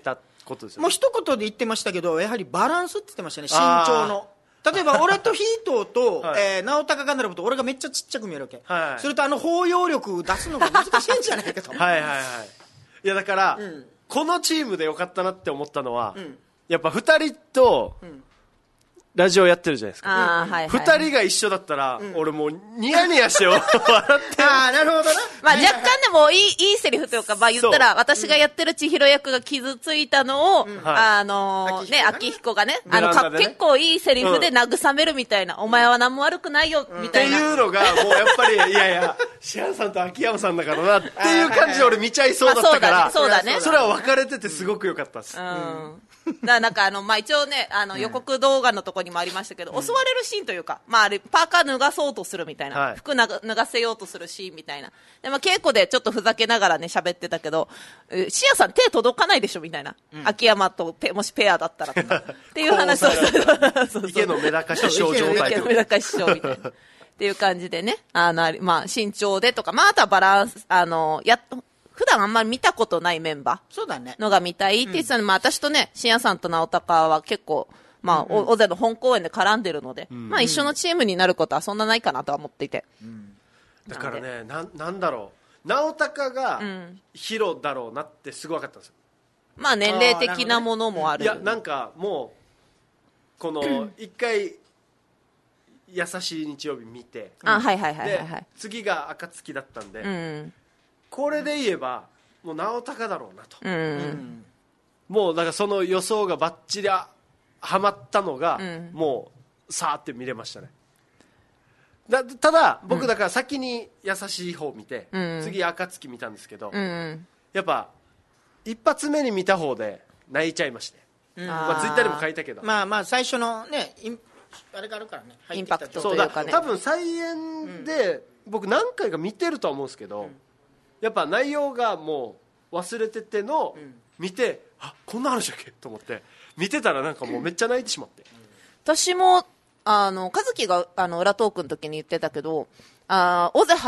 ことですよね。 もう一言で言ってましたけど、やはりバランスって言ってましたね、身長の。例えば俺とヒートーと、直高がなること俺がめっちゃちっちゃく見えるわけ、はい、それと包容力出すのが難しいんじゃないかとはいはいはい。いやだから、このチームでよかったなって思ったのは、やっぱ2人と、ラジオやってるじゃないですか。2人が一緒だったら、俺もうニヤニヤして笑ってなるほどな。 まあ若干でもいいセリフというか、まあ言ったら、私がやってる千尋役が傷ついたのを、秋彦がね、結構いいセリフで慰めるみたいな、お前は何も悪くないよ、みたいな。 っていうのが、もうやっぱり、いやいや、シアンさんと秋山さんだからな、っていう感じで俺見ちゃいそうだったから、 そうだね。 それは分かれててすごく良かったです。 なんかまあ一応ね、予告動画のとこにもありましたけど、襲われるシーンというか、まああれ、パーカー脱がそうとするみたいな、服脱がせようとするシーンみたいな。で、まあ稽古でちょっとふざけながらね、喋ってたけど、シアさん手届かないでしょみたいな。秋山ともしペアだったらとか。っていう話を池のメダカ師匠状態。 池のメダカ師匠みたいな。っていう感じでね、まあ身長でとか、まああとはバランス、普段あんまり見たことないメンバーのが見たいって言ってたので、まあ私とね、深夜さんと直高は結構、まあ、尾瀬の本公演で絡んでるので、まあ一緒のチームになることはそんなないかなとは思っていて。 だからね、なんだろう。直高がヒロだろうなってすぐ分かったんですよ。 まあ年齢的なものもある。 いや、なんかもう、この、一回、優しい日曜日見て、で、次が暁だったんで、これで言えばもう直高だろうなと、もうだからその予想がバッチリはまったのが、もうさーって見れましたね。ただ僕だから先に優しい方見て、次暁見たんですけど、やっぱ一発目に見た方で泣いちゃいまして、まあ、ツイッターでも書いたけど、 まあまあ最初のねあれがあるからね、 インパクトというかね、 多分再演で僕何回か見てるとは思うんですけど、やっぱ内容がもう忘れてての、見て、あ、こんな話だっけと思って見てたらなんかもうめっちゃ泣いてしまって、 私も和樹が裏トークの時に言ってたけど、尾瀬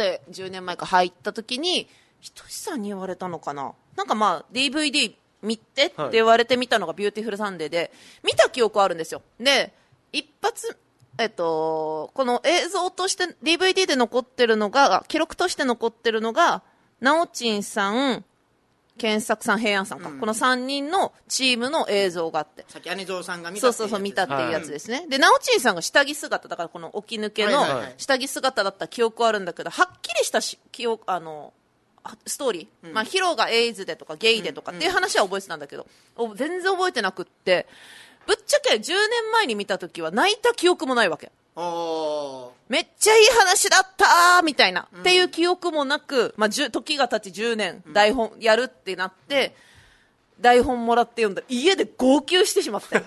10年前か入った時にひとしさんに言われたのかな、なんかまあ DVD 見てって言われて見たのがビューティフルサンデーで、見た記憶あるんですよ。で一発この映像として DVD で残ってるのが、記録として残ってるのが、なおちんさん、健作さん、平安さんか、この3人のチームの映像があって、 さっき姉蔵さんが見たっていうやつ、 見たっていうやつですね。で、なおちんさんが下着姿だから、この起き抜けの下着姿だった記憶あるんだけど、はっきりした記憶、ストーリー、まあヒロがエイズでとかゲイでとかっていう話は覚えてたんだけど、全然覚えてなくって、ぶっちゃけ10年前に見た時は泣いた記憶もないわけ。めっちゃいい話だったみたいな、っていう記憶もなく、まあ、時が経ち10年台本やるってなって、台本もらって読んだら家で号泣してしまって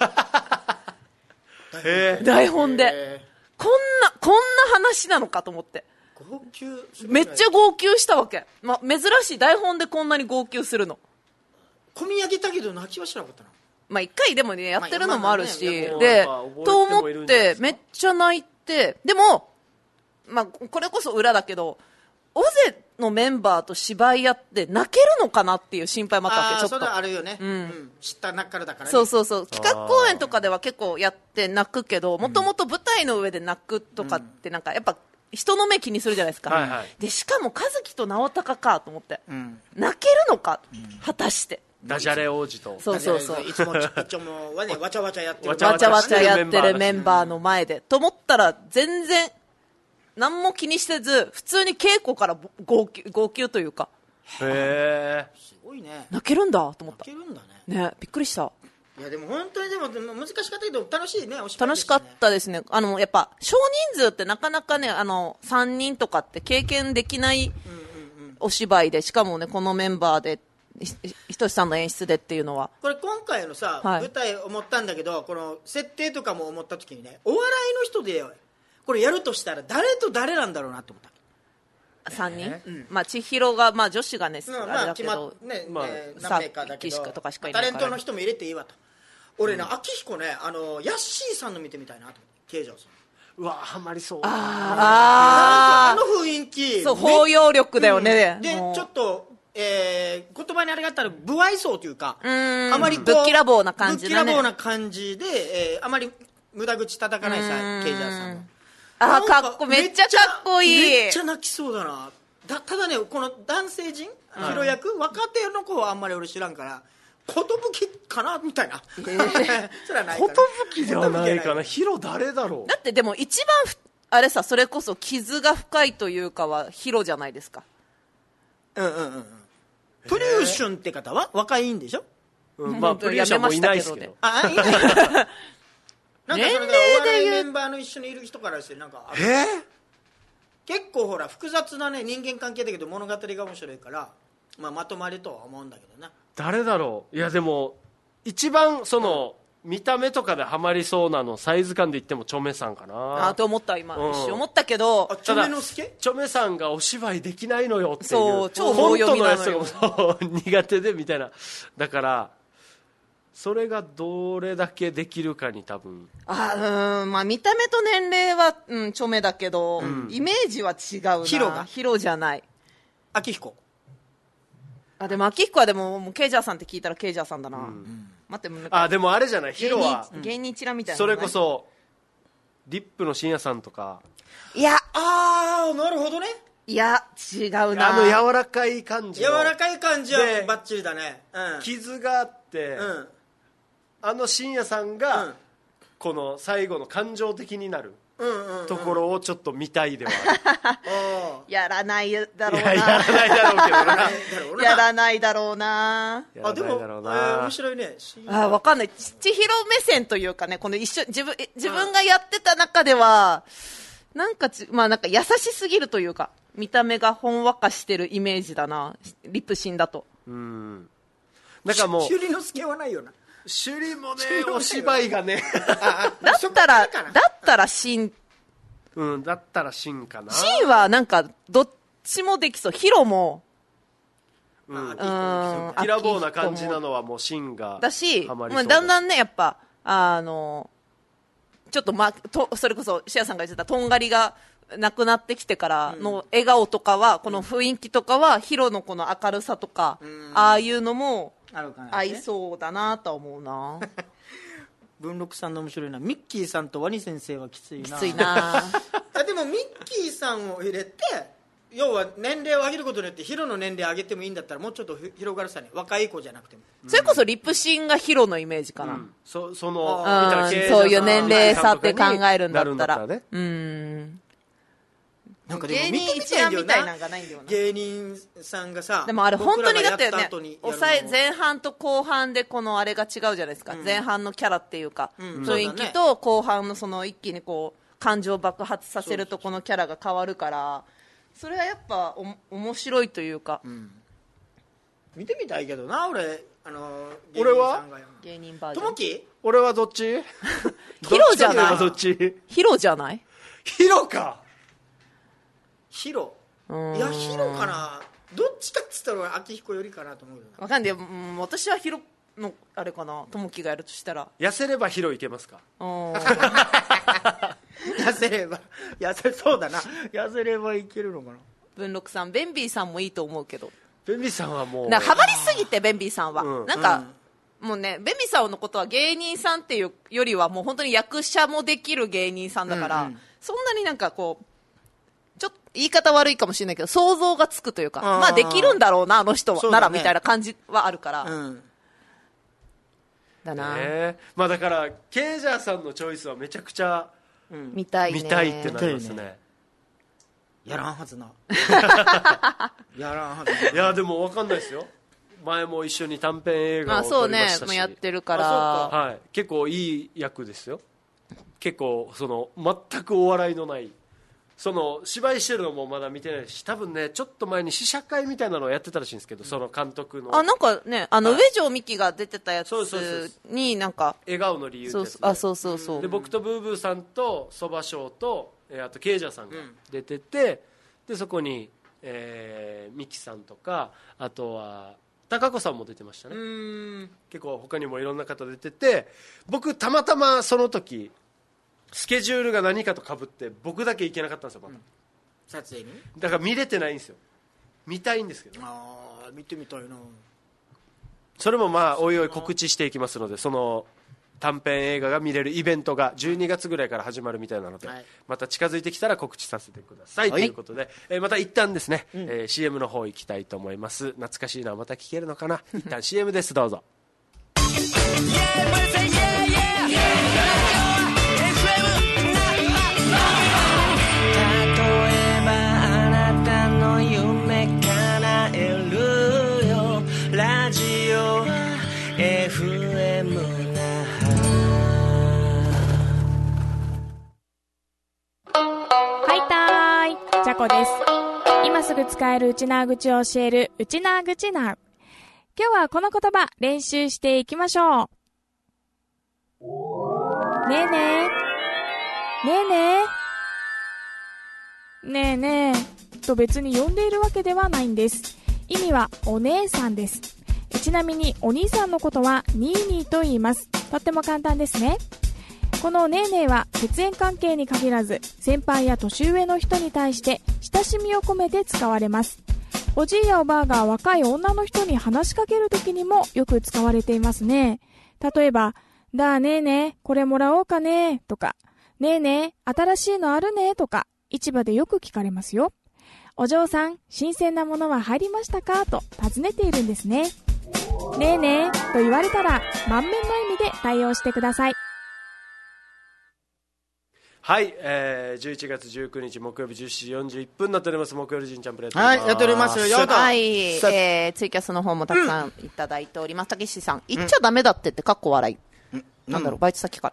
台本でこんな話なのかと思って、 号泣めっちゃ号泣したわけ、まあ、珍しい台本でこんなに号泣するの。 込み上げたけど泣きはしなかったな。 まあ一回でもねやってるのもあるし、でと思ってめっちゃ泣いて、でもまあこれこそ裏だけど、尾瀬のメンバーと芝居やって泣けるのかなっていう心配もあったわけ。ちょっとそれはあるよね、知った中からだからね。 そう企画公演とかでは結構やって泣くけど、もともと舞台の上で泣くとかってなんかやっぱ人の目気にするじゃないですか、でしかも和樹と直高かと思って、泣けるのか、果たしてダジャレ王子と、 そういつも一応もうわちゃわちゃやってるわちゃわちゃやってるメンバーの前でと思ったら、全然何も気にしてず普通に稽古から号泣というか、 へーすごいね、 泣けるんだと思った。 泣けるんだね、びっくりした。 いやでも本当にでも難しかったけど楽しいね、 楽しかったですね。やっぱ少人数ってなかなかね、3人とかって経験できないお芝居で、しかもねこのメンバーでひとしさんの演出でっていうのは、 これ今回のさ、舞台思ったんだけど、この設定とかも思った時にね、お笑いの人でこれやるとしたら誰と誰なんだろうなと思った。 3人、まあ千尋が、まあ女子がね、あれだけど、 何名かだけどとかしかいないから、 タレントの人も入れていいわと。俺ね、秋彦ね、ヤッシーさんの見てみたいなと思って、慶城さん。 うわハマりそう。 あの雰囲気、 そう包容力だよね。 でちょっと言葉にあれがあったら不愛想というか、あまりこうぶっきらぼうな感じだね。 ぶっきらぼうな感じで、あまり無駄口叩かないさ、ケイジャーさんは。かっこめっちゃかっこいい。 めっちゃ泣きそうだな。ただね、この男性陣、ヒロ役、若手の子はあんまり俺知らんから、寿かなみたいな。それはないかな。 寿ではないかな。ヒロ誰だろう。 だってでも一番あれさ、それこそ傷が深いというかはヒロじゃないですか。 プリューシュンって方は若いんでしょ。 まあプリューシュンもいないですけど。 あ、いない。なんかそれがお笑いメンバーの一緒にいる人からしてなんか結構ほら複雑なね人間関係だけど物語が面白いから、まとまりとは思うんだけどな。 誰だろう。いやでも一番その、見た目とかでハマりそうなのサイズ感で言ってもチョメさんかなと思った今、一瞬思ったけど、 チョメのすけチョメさんがお芝居できないのよっていう、 そう超棒読みなのよ、 本当のやつが苦手でみたいな。だからそれがどれだけできるかに多分見た目と年齢は、チョメだけど、イメージは違うな。ヒロじゃない。 秋彦。 でも秋彦はでもケイジャーさんって聞いたらケイジャーさんだな。待って、 でもあれじゃない、ヒロは芸人一覧みたいな、 それこそリップの深夜さんとか。 いや、 なるほどね。 いや違うな。 柔らかい感じはバッチリだね。 傷があって、深夜さんが、この最後の感情的になるところをちょっと見たいではある。やらないだろうな。 やらないだろうけどな。 やらないだろうな。 でも面白いね。 わかんない。千尋目線というかね、この自分がやってた中ではなんかなんか優しすぎるというか、見た目がほんわかしてるイメージだな。リップシーンだと。 なんかもう朱里之助はないよな。 朱里もね、お芝居がね。 だったらシン。 だったらシンかな。 シンはなんかどっちもできそう。ヒロもきらぼうな感じなのはもうシンがだし、だんだんねやっぱちょっとそれこそシアさんが言ってたとんがりがなくなってきてからの笑顔とかは、この雰囲気とかはヒロのこの明るさとか、ああいうのも合いそうだなと思うな。 文禄さんの面白いな。ミッキーさんとワニ先生はきついな。 きついな。 でもミッキーさんを入れて、要は年齢を上げることによってヒロの年齢上げてもいいんだったらもうちょっと広がるさね。若い子じゃなくても。 それこそリップシーンがヒロのイメージかな。 そういう年齢差って考えるんだったら。 なんかでも芸人一覧みたいなのがないんだよな。芸人さんがさ、 でもあれ本当にだってね、前半と後半でこのあれが違うじゃないですか。前半のキャラっていうか、雰囲気と後半のその一気にこう感情を爆発させるとこのキャラが変わるから、それはやっぱ面白いというか、 見てみたいけどな。俺は芸人バージョン。 ともき？ 俺はどっち？ ヒロじゃない？ どっち？ ヒロじゃない？ ヒロか。 ヒロ。いやヒロかな。どっちかっつったら秋彦よりかなと思うよな。 わかんない。私はヒロのあれかな。ともきがやるとしたら。 痩せればヒロいけますか？ 痩せればそうだな。痩せればいけるのかな。 文禄さん、ベンビーさんもいいと思うけど。 ベンビーさんはもうハマりすぎて、ベンビーさんは、なんか、もうね、ベンビーさんのことは芸人さんっていうよりはもう本当に役者もできる芸人さんだから、そんなになんかこうちょっと言い方悪いかもしれないけど想像がつくというか、できるんだろうなあの人ならみたいな感じはあるから、だな。 だからケイジャーさんのチョイスはめちゃくちゃ見たいってなりますね。 やらんはずな。 いやでも分かんないですよ。前も一緒に短編映画を撮りましたし、 もうやってるから、 結構いい役ですよ。結構その全くお笑いのない、その芝居してるのもまだ見てないし、多分ねちょっと前に試写会みたいなのをやってたらしいんですけど、その監督のなんかね上条美希が出てたやつになんか笑顔の理由ってやつ、 そうで僕とブーブーさんとそば賞とあとケイジャーさんが出てて、でそこに美希さんとかあとは高子さんも出てましたね。結構他にもいろんな方出てて、僕たまたまその時スケジュールが何かと被って僕だけ行けなかったんですよ、 撮影に。 だから見れてないんですよ。見たいんですけど。 見てみたいな。 それもまあおいおい告知していきますので、その短編映画が見れるイベントが12月ぐらいから始まるみたいなので、また近づいてきたら告知させてください、ということで、また一旦ですね、CM の方行きたいと思います。懐かしいのはまた聞けるのかな。一旦 CM です、どうぞ。 じゃこです。今すぐ使えるウチナー口を教えるウチナー口ナー。今日はこの言葉練習していきましょう。ねえねえ。ねえねえ。ねえねえ。と別に呼んでいるわけではないんです。意味はお姉さんです。ちなみにお兄さんのことはニーニーと言います。とっても簡単ですね。このねえねえは血縁関係に限らず先輩や年上の人に対して親しみを込めて使われます。おじいやおばあが若い女の人に話しかけるときにもよく使われていますね。例えば、だあねえねえ、これもらおうかねとか、ねえねえ、新しいのあるねとか、市場でよく聞かれますよ。お嬢さん、新鮮なものは入りましたかと尋ねているんですね。ねえねえと言われたら満面の意味で対応してください。 はい、11月19日木曜日10時41分になっております。木曜日じんちゃんプレート。 はい、やっておりますよ。 はい、ツイキャスの方もたくさんいただいております。たけしさん、言っちゃダメだってってかっこ笑い。なんだろう、バイト先から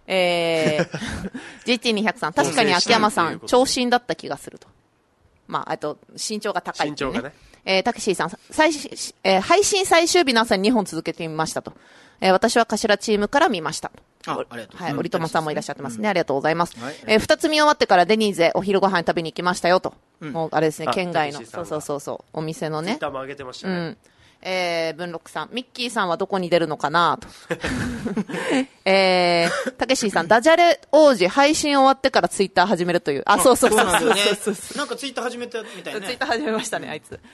。GT200 さん、確かに秋山さん、長身だった気がすると。まあ、あと、身長が高い、ね。 身長がね。 たけしさん、配信最終日の朝に2本続けてみましたと。私は頭チームから見ました。 ありがとう。 はい、折友さんもいらっしゃってますね。ありがとうございます。二つ見終わってからデニーズへお昼ご飯食べに行きましたよと。もうあれですね、県外の。そう、お店のね。 ツイッターも上げてましたね。 文禄さん、ミッキーさんはどこに出るのかなと。たけしさん、ダジャレ王子配信終わってからツイッター始めるという。あ、そう。 なんかツイッター始めたみたいね。 ツイッター始めましたね、あいつ。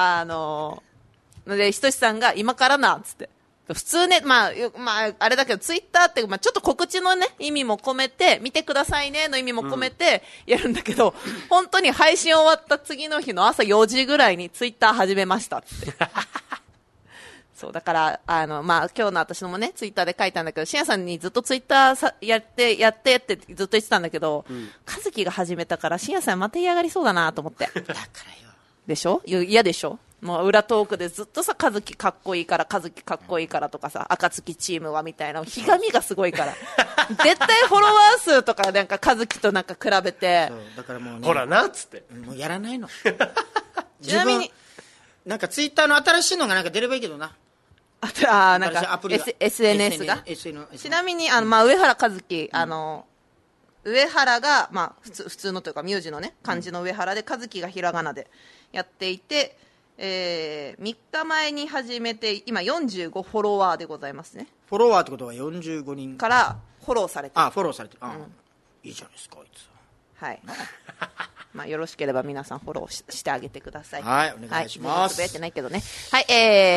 で、ひとしさんが今からな、つって。普通ね、まあ、あれだけど、ツイッターって、まあ、ちょっと告知のね、意味も込めて、見てくださいねの意味も込めて、やるんだけど、本当に配信終わった次の日の朝4時ぐらいにツイッター始めましたって。そう、だから、まあ、今日の私のもね、ツイッターで書いたんだけど、しんやさんにずっとツイッターやってってずっと言ってたんだけど、かずきが始めたから、しんやさんまた嫌がりそうだなと思って。だからよ。でしょ？嫌でしょ？もう裏トークでずっとさ、かずきかっこいいからとかさ、暁チームはみたいな、ひがみがすごいから。絶対フォロワー数とかなんかかずきとなんか比べて。 そう、だからもうね。 ほらな、っつって。 もうやらないの。 ちなみに。 なんかツイッターの新しいのがなんか出ればいいけどな。 なんか、SNS が。ちなみに、まあ、上原和樹、上原が、まあ、普通のというか、名字のね、漢字の上原で、和樹がひらがなでやっていて、3日前に始めて、今45フォロワーでございますね。 フォロワーってことは45人からフォローされてる。 フォローされてる。いいじゃないですか、あいつ。 はい。まあ、よろしければ皆さんフォローしてあげてください。 はい、お願いします。 つぶやいてないけどね。はい、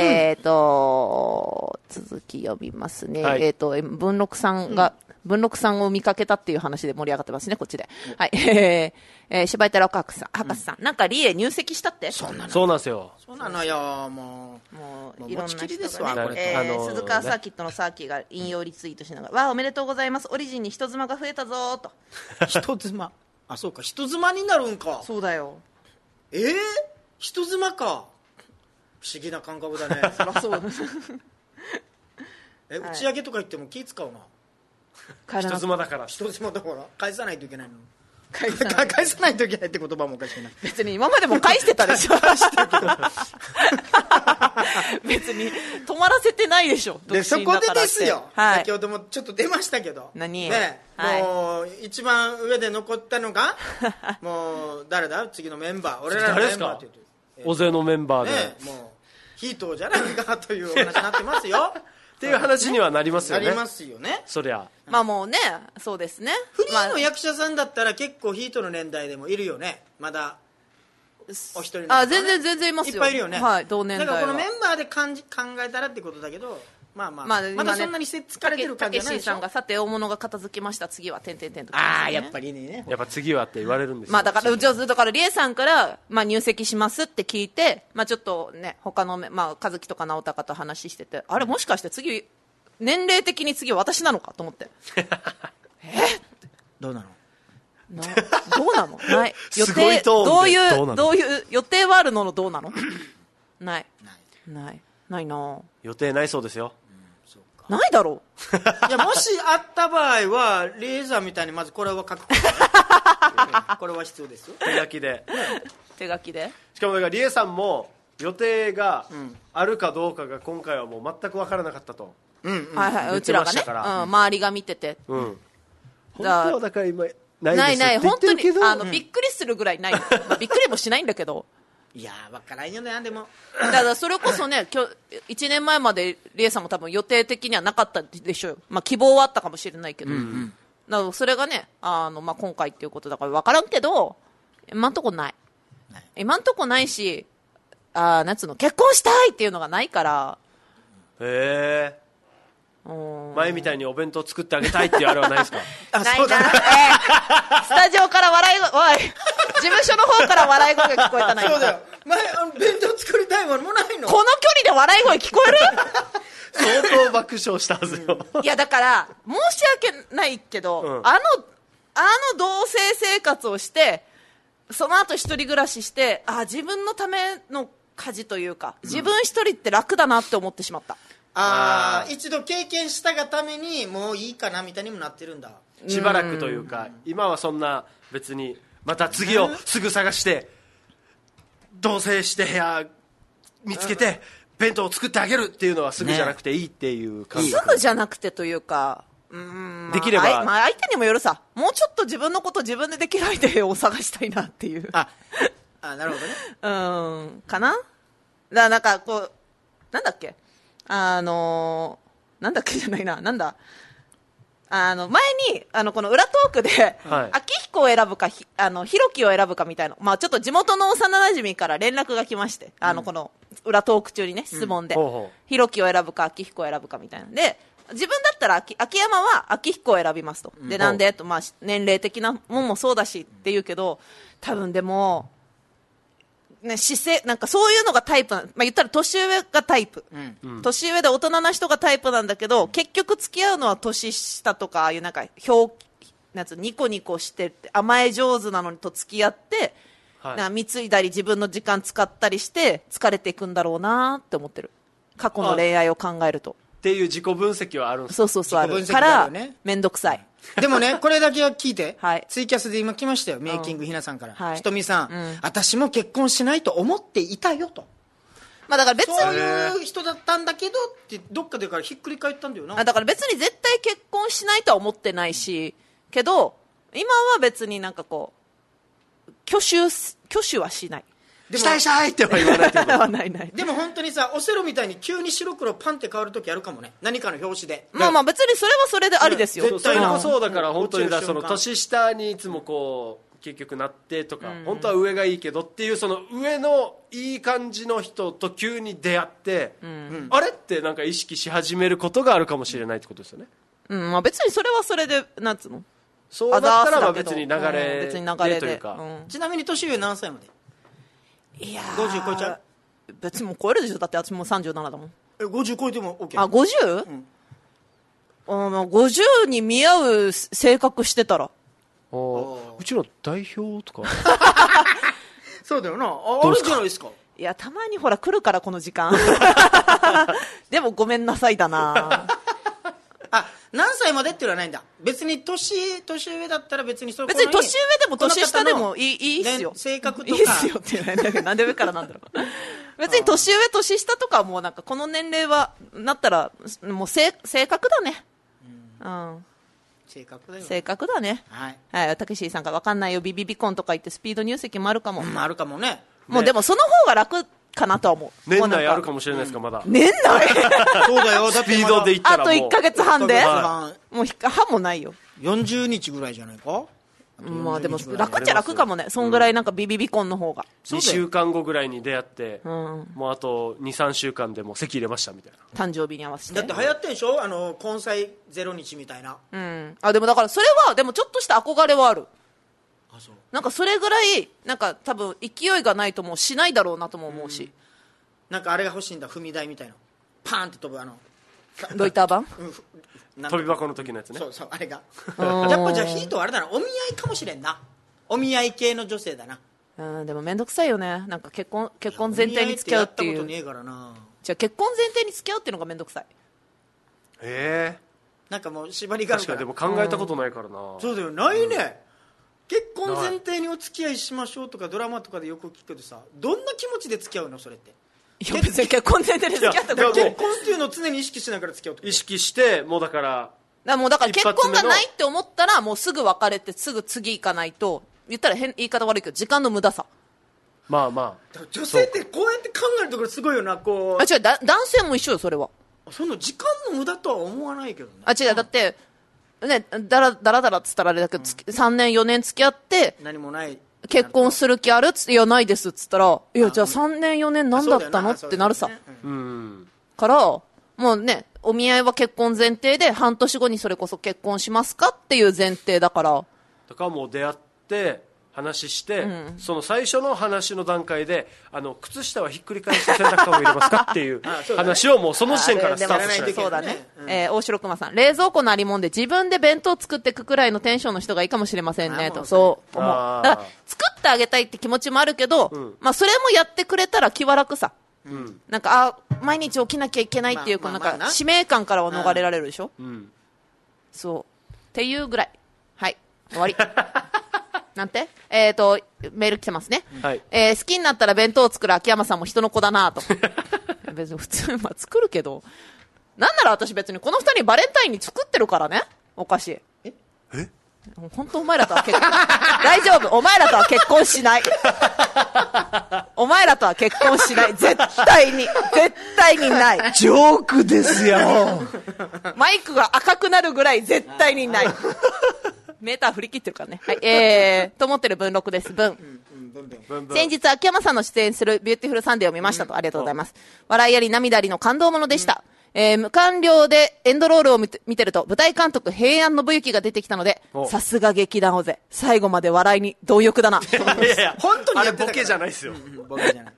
続き読みますね。はい、文禄さんを見かけたっていう話で盛り上がってますね、こっちで。はい。柴井太郎博士さん。なんかリエ入籍したって？ そうなんですよ。 そうなのよ、もういろんな人がね。鈴鹿サーキットのサーキーが引用リツイートしながら、わあ、おめでとうございます。オリジンに人妻が増えたぞーと。 人妻。あ、そうか、人妻になるんか。 そうだよ。 人妻か。不思議な感覚だね。 そりゃそう打ち上げとか行っても気使うな。 人妻だから。 返さないといけないの。返さないといけないって言葉もおかしいな。 別に今までも返してたでしょ。別に止まらせてないでしょ。 でそこでですよ、先ほどもちょっと出ましたけど、 何ね、もう一番上で残ったのがもう誰だ、次のメンバー、俺らのメンバーって言うと大勢のメンバーで、 もうヒートじゃないかというお話になってますよ。 っていう話にはなりますよね。 なりますよね。 そりゃ。 まあもうね、そうですね。 フリーの役者さんだったら結構ヒートの年代でもいるよね。まだお一人の方、ね、 全然いますよ。 いっぱいいるよね。 はい、同年代は。 だからこのメンバーで考えたらってことだけど、まだそんなに疲れてる感じじゃないでしょ。 たけしさんがさて大物が片付きました、次は点々と、ね、 やっぱりね。 やっぱ次はって言われるんですよ。 まあだからリエさんから、まあ入籍しますって聞いて、まあちょっとね、他の、まあ和樹とか直隆と話してて、あれもしかして次、年齢的に次は私なのかと思って。 どうなのどうなのない予定、どういう予定はあるのどうなのないな予定ないそうですよ。 ないだろう。 いや、もしあった場合はレーザーみたいにまずこれは書くこれは必要ですよ。 手書きでしかもだからリエさんも予定があるかどうかが今回はもう全く分からなかったと。 うちらがね、周りが見てて、 本当はだから今ない本当にびっくりするぐらいない。びっくりもしないんだけど。 いやー、分からんよね。でもだからそれこそね、1年前までリエさんも多分予定的にはなかったでしょうよ。まあ希望はあったかもしれないけど、だからそれがね、まあ今回っていうことだから分からんけど、今んとこないし、なんつうの、結婚したいっていうのがないから。 へえ。前みたいにお弁当作ってあげたいっていうあれはないですか？ ないな。スタジオから笑い声、おい、事務所の方から笑い声が聞こえたな。 そうだよ。前弁当作りたいものもないの？ この距離で笑い声聞こえる？ 相当爆笑したはずよ。 いやだから申し訳ないけど、あの同棲生活をして、その後一人暮らしして、自分のための家事というか、自分一人って楽だなって思ってしまった。 一度経験したがためにもういいかなみたいにもなってるんだ。 しばらくというか、今はそんな別にまた次をすぐ探して同棲して部屋見つけて弁当を作ってあげるっていうのはすぐじゃなくていいっていう感覚。 すぐじゃなくてというか、 できれば、 相手にもよるさ。もうちょっと自分のこと自分でできる相手を探したいなっていう。 なるほどね。かな。だからなんかこう、なんだっけなんだっけじゃないな、なんだ。前に、この裏トークで、秋彦を選ぶか、ひろきを選ぶかみたいな、まあちょっと地元の幼馴染から連絡が来まして、この裏トーク中にね、質問で、ひろきを選ぶか、秋彦を選ぶかみたいな。で、自分だったら秋山は秋彦を選びますと。で、なんでと、まあ年齢的なもんもそうだしって言うけど、多分でも、ね、なんかそういうのがタイプ、まあ言ったら年上がタイプ、年上で大人な人がタイプなんだけど、結局付き合うのは年下とか、ああいうなんかニコニコしてって甘え上手なのにと付き合って、貢いだり自分の時間使ったりして疲れていくんだろうなって思ってる。過去の恋愛を考えると。 っていう自己分析はあるんですか？そうあるからめんどくさい。 でもね、これだけは聞いて、ツイキャスで今来ましたよ、メイキングひなさんから。ひとみさん、私も結婚しないと思っていたよと。 まあだから別にそういう人だったんだけどってどっかでからひっくり返ったんだよな。 だから別に絶対結婚しないとは思ってないし、けど今は別になんかこう挙手はしない。 したいっては言わないってことないでも本当にさ、オセロみたいに急に白黒パンって変わるときあるかもね。何かの表紙で。 まあ別にそれはそれでありですよ。 絶対にそうだから本当にその年下にいつもこう結局なってとか、本当は上がいいけどっていうその上のいい感じの人と急に出会って、あれってなんか意識し始めることがあるかもしれないってことですよね。 まあ別にそれはそれでなんつうの。 そうだったら別に流れでというか。 ちなみに年上何歳まで？ いや 50超えちゃう？ 別にもう超えるでしょ。だって私もう37だもん。 50超えても OK。 50？ 50に見合う性格してたら、 うちの代表とかそうだよな。あるじゃないですか。 いやたまにほら来るからこの時間でもごめんなさいだな何歳までっていうのはないんだ。別に年上だったら別にそれ別に年上でも年下でもいいっすよ。 性格とかいいっすよって言わないんだけど、なんで上からなんだろう別に年上年下とかはもうなんかこの年齢はなったらもう性格だね。性格だよ。性格だね。はい。たけしさんが分かんないよビビビコンとか言ってスピード入籍もあるかも。 あるかもね。 もうでもその方が楽かなとは思う。 年内あるかもしれないですか、まだ。 年内そうだよ。 スピードで言ったらもうあと1ヶ月半でもう半もないよ。 40日ぐらいじゃないか。 まあでも楽っちゃ楽かもね、そんぐらいなんかビビビコンの方が。 2週間後ぐらいに出会って、もうあと 2,3 週間でもう籍入れましたみたいな。 誕生日に合わせて。 だって流行ってんでしょ、根菜0日みたいな。 でもだからそれはでもちょっとした憧れはある。なんかそれぐらいなんか多分勢いがないともうしないだろうなとも思うし、 なんかあれが欲しいんだ、踏み台みたいな、パーンって飛ぶロイター版飛び箱の時のやつね。 そうそう、あれがやっぱじゃあヒートはあれだな、お見合いかもしれんな、お見合い系の女性だな。 でもめんどくさいよね、なんか結婚前提に付き合うっていう。 やったことねえからな。 じゃあ結婚前提に付き合うっていうのがめんどくさい。 なんかもう縛りがあるから。 確かにでも考えたことないからな。 そうだよ、ないね、結婚前提にお付き合いしましょうとかドラマとかでよく聞くけどさ、どんな気持ちで付き合うのそれって。 いや別に結婚前提で付き合った結婚っていうのを常に意識しながら付き合うってこと。 意識してもうだから結婚がないって思ったらもうすぐ別れてすぐ次行かないと、言ったら言い方悪いけど時間の無駄さ。 まあまあ女性ってこうやって考えるところすごいよな。こう違う、男性も一緒よそれは。 その時間の無駄とは思わないけどね。 違う、だってね、だらだらっつったらあれだけど、3年4年付き合って何もない結婚する気あるっつって、いやないですっつったら、いやじゃあ3年4年何だったのってなるさ、からもうね、お見合いは結婚前提で半年後にそれこそ結婚しますかっていう前提だから、 もう出会って話して、その最初の話の段階で靴下はひっくり返して洗濯カゴ入れますかっていう話をもうその時点からスタートして。 そうだね、大城熊さん、冷蔵庫のありもんで自分で弁当作ってくくらいのテンションの人がいいかもしれませんねと。そう思う。だから作ってあげたいって気持ちもあるけど、まあそれもやってくれたら気は楽さ、なんか毎日起きなきゃいけないっていうなんか使命感からは逃れられるでしょ、そうっていうぐらい。はい終わりなんてメール来てますね、好きになったら弁当を作る秋山さんも人の子だなと別に普通作るけど、なんなら私別にこの2人バレンタインに作ってるからね。おかしい。本当お前らとは結婚大丈夫、お前らとは結婚しないお前らとは結婚しない、絶対にないジョークですよマイクが赤くなるぐらい絶対にないメーター振り切ってるからね。はい、と思ってる文録です。先日秋山さんの出演するビューティフルサンデーを見ましたと。ありがとうございます。笑いあり涙ありの感動ものでした。無完了でエンドロールを見てると舞台監督平安信行が出てきたので、さすが劇団尾瀬、最後まで笑いに貪欲だな。 いや本当にあれボケじゃないですよボケじゃない、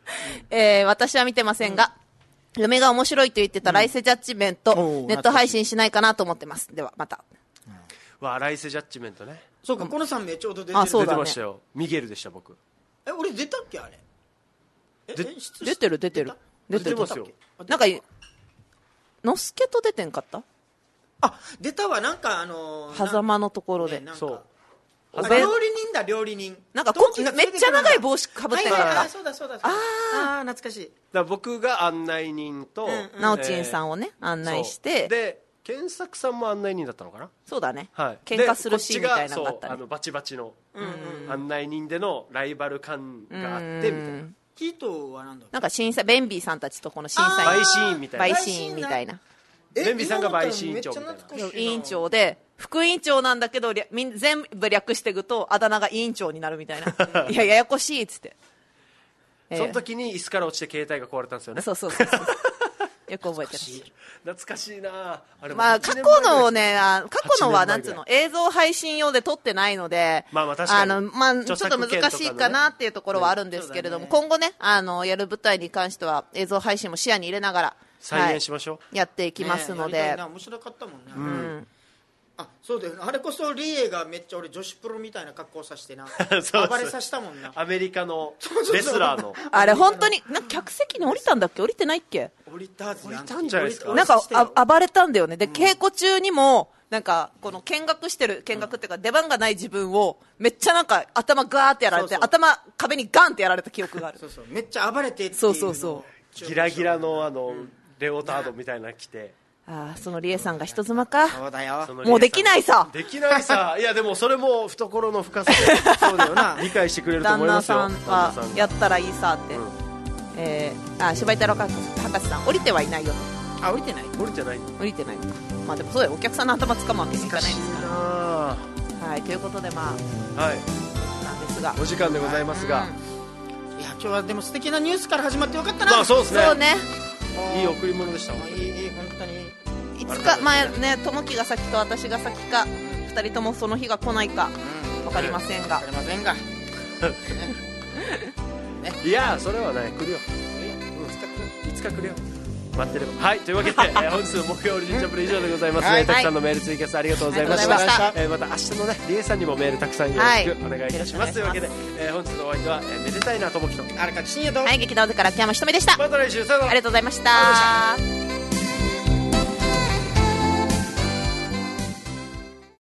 私は見てませんが、嫁が面白いと言ってた来世ジャッジメント、ネット配信しないかなと思ってます。ではまた。 来世ジャッジメントね。 そうか、この3名ちょうど出てる。 出てましたよ。ミゲルでした僕。 俺出たっけあれ。 出てる出てますよ。 なんかのすけと出てんかった？ 出たわ。なんか狭間のところで、 そう料理人なんかめっちゃ長い帽子かぶってんかった。 そうだ懐かしい。 だ僕が案内人となおちんさんをね案内して、 で健作さんも案内人だったのかな。 そうだね、 はい、 喧嘩するシーンみたいなのがあったね。 バチバチの案内人でのライバル感があってみたいな。 ヒートはなんだ、 なんか審査ベンビーさんたちとこの審査員陪審員みたいな、 陪審員みたいな、 ベンビーさんが陪審員長みたいな、 委員長で副委員長なんだけど全部略していくとあだ名が委員長になるみたいないやややこしいっつって、 その時に椅子から落ちて携帯が壊れたんですよね。 そうよく覚えてる。 懐かしいなあれ。 まあ過去のはなんつうの映像配信用で撮ってないので、 まあ確かにちょっと難しいかなっていうところはあるんですけれども、今後ねやる舞台に関しては映像配信も視野に入れながら再現しましょう、やっていきますので、 面白かったもんね。そうだよね。あれこそリエがめっちゃ俺女子プロみたいな格好させてな暴れさせたもんな。 アメリカのレスラーのあれ本当になんか客席に降りたんだっけ、降りてないっけ。 降りたんじゃないですか。 なんか暴れたんだよね。で稽古中にもなんかこの見学っていうか出番がない自分をめっちゃなんか頭ガーってやられて、頭壁にガンってやられた記憶がある。 そうめっちゃ暴れてっていう。 そうギラギラのレオタードみたいなの着て、 そのリエさんが人妻か。 そうだよ。 もうできないさ。 いやでもそれも懐の深さでそうだよな理解してくれると思いますよ。 旦那さんはやったらいいさって。柴井太郎博士さん降りてはいないよと。 降りてない。 降りてないのか。まあでもそうだよ、お客さんの頭掴むわけにいかないですから。ははい、ということでまあ、 はい、 なんですがお時間でございますが、 いや今日はでも素敵なニュースから始まってよかったな。 まあそうですね。 そうね。 いい贈り物でした。 いい本当に。 いつか前ね、ともきが先と私が先か、2人ともその日が来ないか分かりませんが。 分かりませんが。ね、 いやそれはね来るよ。いつか来るよ。待ってれば。はい、というわけで、本日の木曜オリジンチャンプル以上でございます。たくさんのメール追加ありがとうございました。また明日のね、リエさんにもメールたくさんよろしくお願いいたします。というわけで、本日のお相手は、めでたいなともきと荒垣真也と、 はい、劇団でから秋山ひとみでした。 また来週、さよなら。 ありがとうございました。